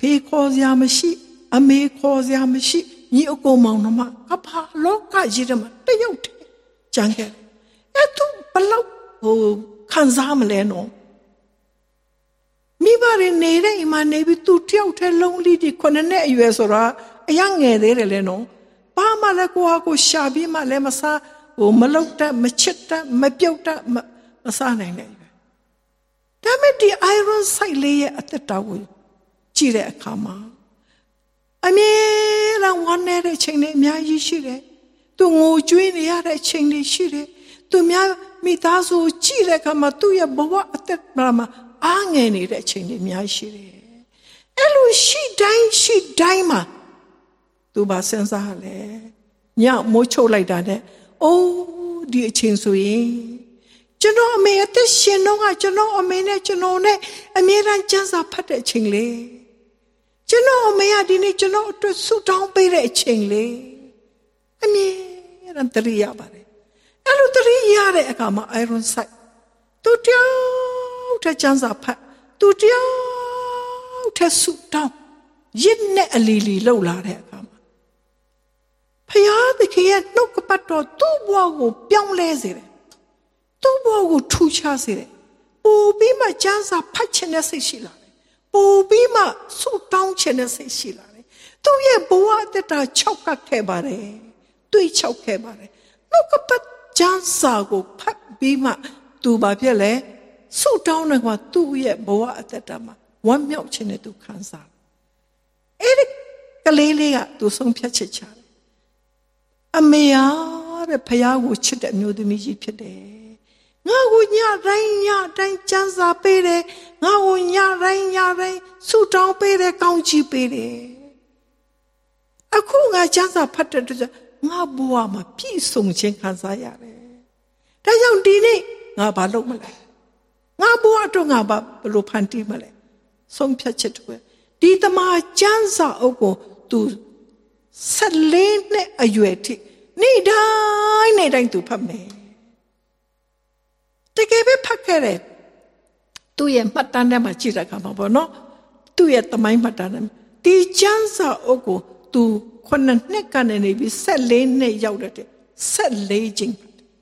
ဖေးခေါ်စရာမရှိအမေခေါ်စရာမရှိညီအကိုမောင်နှမကဘာလောကကြီးထဲမှာတယောက်တည်းကြံခဲ့အဲ့သူဘလောက်ဟိုခံစားမလဲနော်မိဘတွေနေတဲ့အိမ်မှာနေပြီးသူတယောက်တည်းလုံးလီဒီခုနှစ်နှစ်အရွယ်ဆိုတာအရငယ်သေးတယ်လေနော်ဘာမှလည်းကိုဟာကိုရှာပြီးမှလည်းမစားဟိုမလောက်တတ်မချစ်တတ်မပြုတ်တတ်မစားနိုင်တယ်ဒါမဲ့ဒီ iron sight လေးရဲ့အသက်တာကိုကြည့်တဲ့အခါမှာအမြဲတမ်းဝမ်းနည်းတဲ့ချိန်တွေအများကြီးရှိတယ်သူငိုကြွေးနေရတဲ့ချိန်တွေရှိတယ်သူများမိသားစုကြည့်တဲ့အခါမှာသူ့ရဲ့ဘဝအသက်တာမှာအားငယ်နေတဲ့ချိန်တွေအများကြီးရှိတယ်အဲ့လိုရှိတိုင်းရှိတိုင်းမှာသူပါစဉ်းစားလဲညမိုးချုပ်လိုက်တာနဲ့အိုးဒီအချိန်ဆိုရင်ကျွန်တော်အမေအသက်ရှင်တော့ကကျွန်တော်အမေနဲ့ကျွန်တော်နဲ့အမြဲတမ်းကြံစာဖတ်တဲ့အချိန်လေးကျွန်တော်အမေကဒီနေ့ကျွန်တော်အတွက်ဆူတောင်းပေးတဲ့အချိန်လေးအမြဲတမ်းတရိရပါတယ်အဲ့လိုတရိရတဲ့အခါမှာ iron sight သူတယောက်တည်းကြံစာဖတ်သူတယောက်တည်းဆူတောင်းရစ်နဲ့အလီလီလှုပ်လာတဲ့အခါမှာဖယားသခင်ရဲ့နှုတ်ကပတ်တော်သူ့ဘဝကိုပြောင်းလဲစေတယ်သူ့ဘဝကိုထူခြားစေတယ်ပိုပြီးမှကျမ်းစာဖတ်ခြင်းနဲ့စိတ်ရှိလာတယ်ပိုပြီးမှဆုတောင်းခြင်းနဲ့စိတ်ရှိလာတယ်သူ့ရဲ့ဘဝအတ္တချောက်ကပ်ခဲ့ပါတယ်တွေးချောက်ခဲ့ပါတယ်နှုတ်ကပတ်ကျမ်းစာကိုဖတ်ပြီးမှသူဘာဖြစ်လဲဆုတောင်းတယ်ကသူ့ရဲ့ဘဝအတ္တမှာဝမ်းမြောက်ခြင်းနဲ့သူခံစားအဲ့ဒီကလေးလေးကသူဆုံးဖြတ်ချက်ချတယ်အမေရတဲ့ဖယားကိုချစ်တဲ့မျိုးသမီးကြီးဖြစ်တယ်ငါ့ကိုညတိုင်းညတိုင်းကြံစာပေးတယ်ငါ့ကိုညတိုင်းညတိုင်းဆုတောင်းပေးတယ်ကောင်းချီးပေးတယ်အခုငါကြံစာဖတ်တဲ့အတွက်ငါဘဝမှာပြည့်စုံခြင်းခံစားရတယ်ဒါကြောင့်ဒီနေ့ငါဘာလုပ်မလဲငါဘဝတော့ငါဘာဘယ်လိုဖန်တီးမလဲဆုံးဖြတ်ချက်တွေဒီတမကျမ်းစာအုပ်ကိုသူဆက်လေးနဲ့အရွယ်ထိနေ့တိုင်းနေ့တိုင်းသူဖတ်မယ်တကယ်ပဲဖတ်ခဲ့တယ်သူ့ရဲ့မှတ်တမ်းထဲမှာကြည့်တဲ့အခါမှာပေါ့နော်သူ့ရဲ့သမိုင်းမှတ်တမ်းထဲဒီကျမ်းစာအုပ်ကိုသူခုနှစ်နှစ်ကနေနေပြီးဆက်လေးနှစ်ရောက်တဲ့ဆက်လေးချိန်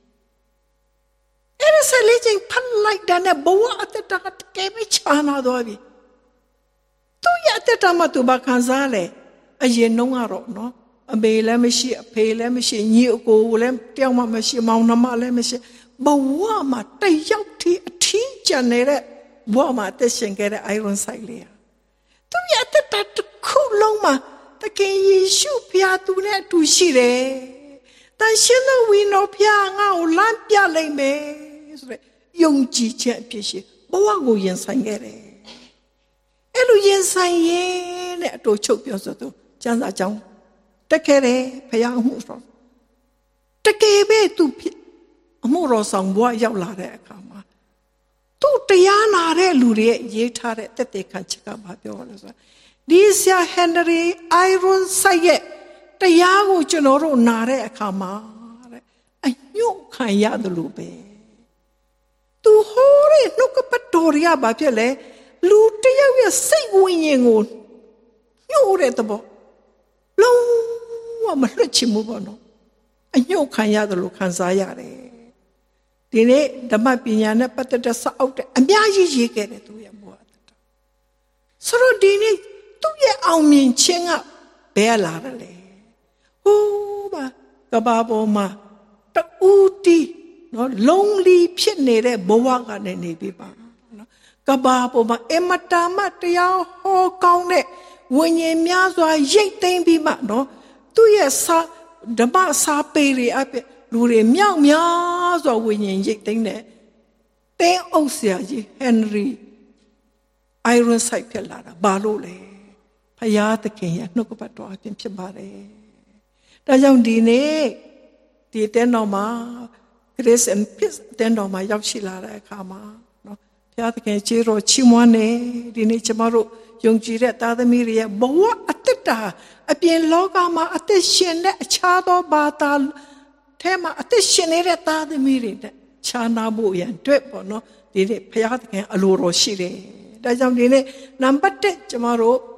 အဲ့ဒီဆက်လေးချိန်ဖတ်လိုက်တဲ့ဘဝအတ္တကတကယ်ပဲချာနာသွားပြီသူ့ရဲ့အတ္တမှာသူဘာခံစားလဲအရင်နှုန်းကတော့နော်အမေလည်းမရှိအဖေလည်းမရှိညီအကိုလည်းတယောက်မှမရှိမောင်နှမလည်းမရှိဘဝမှာတယောက်တည်းအထီးကျန်နေတဲ့ဘဝမှာတက်ရှင်ခဲ့တဲ့ iron sight လေးသူ့ရဲ့အတ္တတစ်ခုလုံးမှာတကယ်ယေရှုဖျားသူနဲ့အတူရှိတယ်။တန်ရှင်းသောဝိညာဉ်ဖျားငါ့ကိုလမ်းပြလိုက်မယ်ဆိုတဲ့ယုံကြည်ချက်အဖြစ်ရှိဘဝကိုရင်ဆိုင်ခဲ့တယ်။အဲ့လိုရင်ဆိုင်ရင်တဲ့အတူချုပ်ပြောဆိုသူကျမ်းစာကြောင်းတက်ခဲ့တယ်ဖျားမှုဆိုတကယ်ပဲသူအမှုတော်ဆောင်ဘဝရောက်လာတဲ့အခါမှာသူတရားနာတဲ့လူတွေရေးထားတဲ့တက်တဲ့ခံချက်ကဘာပြောလဲဆိုတော့ဒီဆရာဟန်နရီအိုင်ရွန်ဆိုင်ရဲ့တရားကိုကျွန်တော်တို့နာတဲ့အခါမှာတဲ့အညှို့ခံရတယ်လို့ပဲသူဟိုးတဲ့နှုတ်ကပတ်တော်ရဘာဖြစ်လဲလူတယောက်ရဲ့စိတ်ဝိညာဉ်ကိုညှို့တဲ့သဘောလုံးဝမလွတ်ချင်ဘူးပေါ့နော်အညှို့ခံရတယ်လို့ခံစားရတယ်ဒီနေ့ဓမ္မပညာနဲ့ပတ်သက်တဲ့စာအုပ်တဲ့အများကြီးရေးခဲ့တယ်သူရဲ့ဘဝဆိုတော့ဒီနေ့သူ့ရဲ့အောင်မြင်ခြင်းကဘယ်လာရလဲဟိုးပါကဘာပေါ်မှာတူတီနော်လုံးလီဖြစ်နေတဲ့ဘဝကနေနေပြီပါနော်ကဘာပေါ်မှာအမတာမတရားဟောကောင်းတဲ့ဝိညာဉ်များစွာရိတ်သိမ်းပြီးမှနော်သူ့ရဲ့စာဓမ္မစာပေတွေအပြည့်လူတွေမြောက်များစွာဝိညာဉ်ရိတ်သိမ်းတဲ့တင်းအုပ်ဆရာကြီးဟန်နရီအိုင်ရွန်ဆိုင်ဖြစ်လာတာဘာလို့လဲဖယားသခင်ရဲ့နှုတ်ကပတ်တော်အပြင်ဖြစ်ပါတယ်ဒါကြောင့်ဒီနေ့ဒီတဲတော်မှာ Grace and Peace တဲတော်မှာရောက်ရှိလာတဲ့အခါမှာနော်ဖယားသခင်ကျေးတော်ချီးမွမ်းနေဒီနေ့ကျမတို့ယုံကြည်တဲ့သားသမီးတွေရဲ့ဘဝအတ္တတာအပြင်လောကမှာအသက်ရှင်တဲ့အခြားသောဘာသာထဲမှာအသက်ရှင်နေတဲ့သားသမီးတွေနဲ့ခြားနာဖို့ရန်အတွက်ပေါ့နော်ဒီနေ့ဖယားသခင်အလိုတော်ရှိတယ်ဒါကြောင့်ဒီနေ့နံပါတ်တစ်ကျမတို့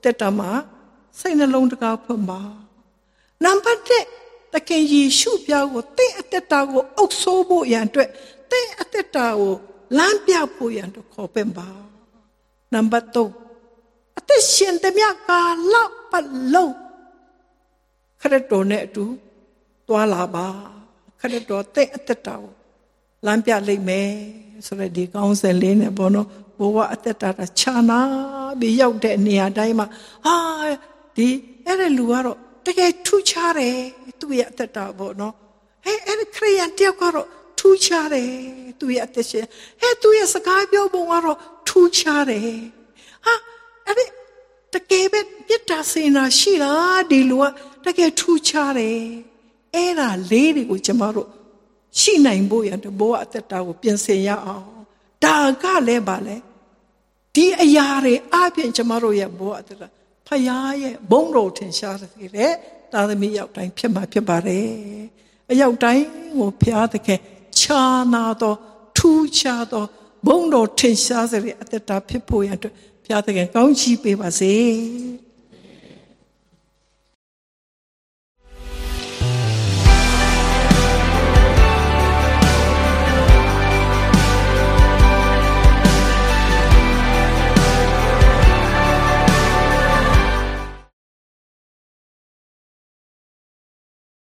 သက်တာမှာစိတ်နှလုံးတကားဖွင့်ပါနံပါတ်တစ်တခင်ယေရှုပြကိုသင်အသက်တာကိုအုပ်ဆိုးဖို့ရန်အတွက်သင်အသက်တာကိုလမ်းပြဖို့ရန်အတွက်ခေါ်ပင်ပါနံပါတ်သုံးအသက်ရှင်သမျှကာလပတ်လုံးခရစ်တော်နဲ့အတူသွားလာပါခရစ်တော်သင်အသက်တာကိုလမ်းပြလိမ့်မယ်ဆိုရဒီကောင်းစင်လေးနဲ့ဘောနော်ဘဝအသက်တာခြာနာပြီးရောက်တဲ့နေရာတိုင်းမှာဟာဒီအဲ့ဒီလူကတော့တကယ်ထူးခြားတယ်သူ့ရဲ့အသက်တာပေါ့နော်ဟဲ့အဲ့ဒီခရိယန်တယောက်ကတော့ထူးခြားတယ်သူ့ရဲ့အသက်ရှင်ဟဲ့သူ့ရဲ့စကားပြောပုံကတော့ထူးခြားတယ်ဟာအဲ့ဒီတကယ်ပဲပြစ်တာစင်တာရှိတာဒီလူကတကယ်ထူးခြားတယ်အဲ့ဒါလေးတွေကိုကျမတို့ရှိနိုင်ဖို့ရတဲ့ဘဝအသက်တာကိုပြင်ဆင်ရအောင်ဒါကလည်းပါလေဒီအရာတွေအပြင်ကျမတို့ရဲ့ဘဝအသက်တာဖခင်ရဲ့ဘုန်းတော်ထင်ရှားစေတဲ့သာသမီရောက်တိုင်းဖြစ်မှာဖြစ်ပါတယ်အရောက်တိုင်းကိုဖခင်သခင်ခြားနာသောထူးခြားသောဘုန်းတော်ထင်ရှားစေတဲ့အသက်တာဖြစ်ဖို့ရတဲ့ဖခင်သခင်ကောင်းချီးပေးပါစေ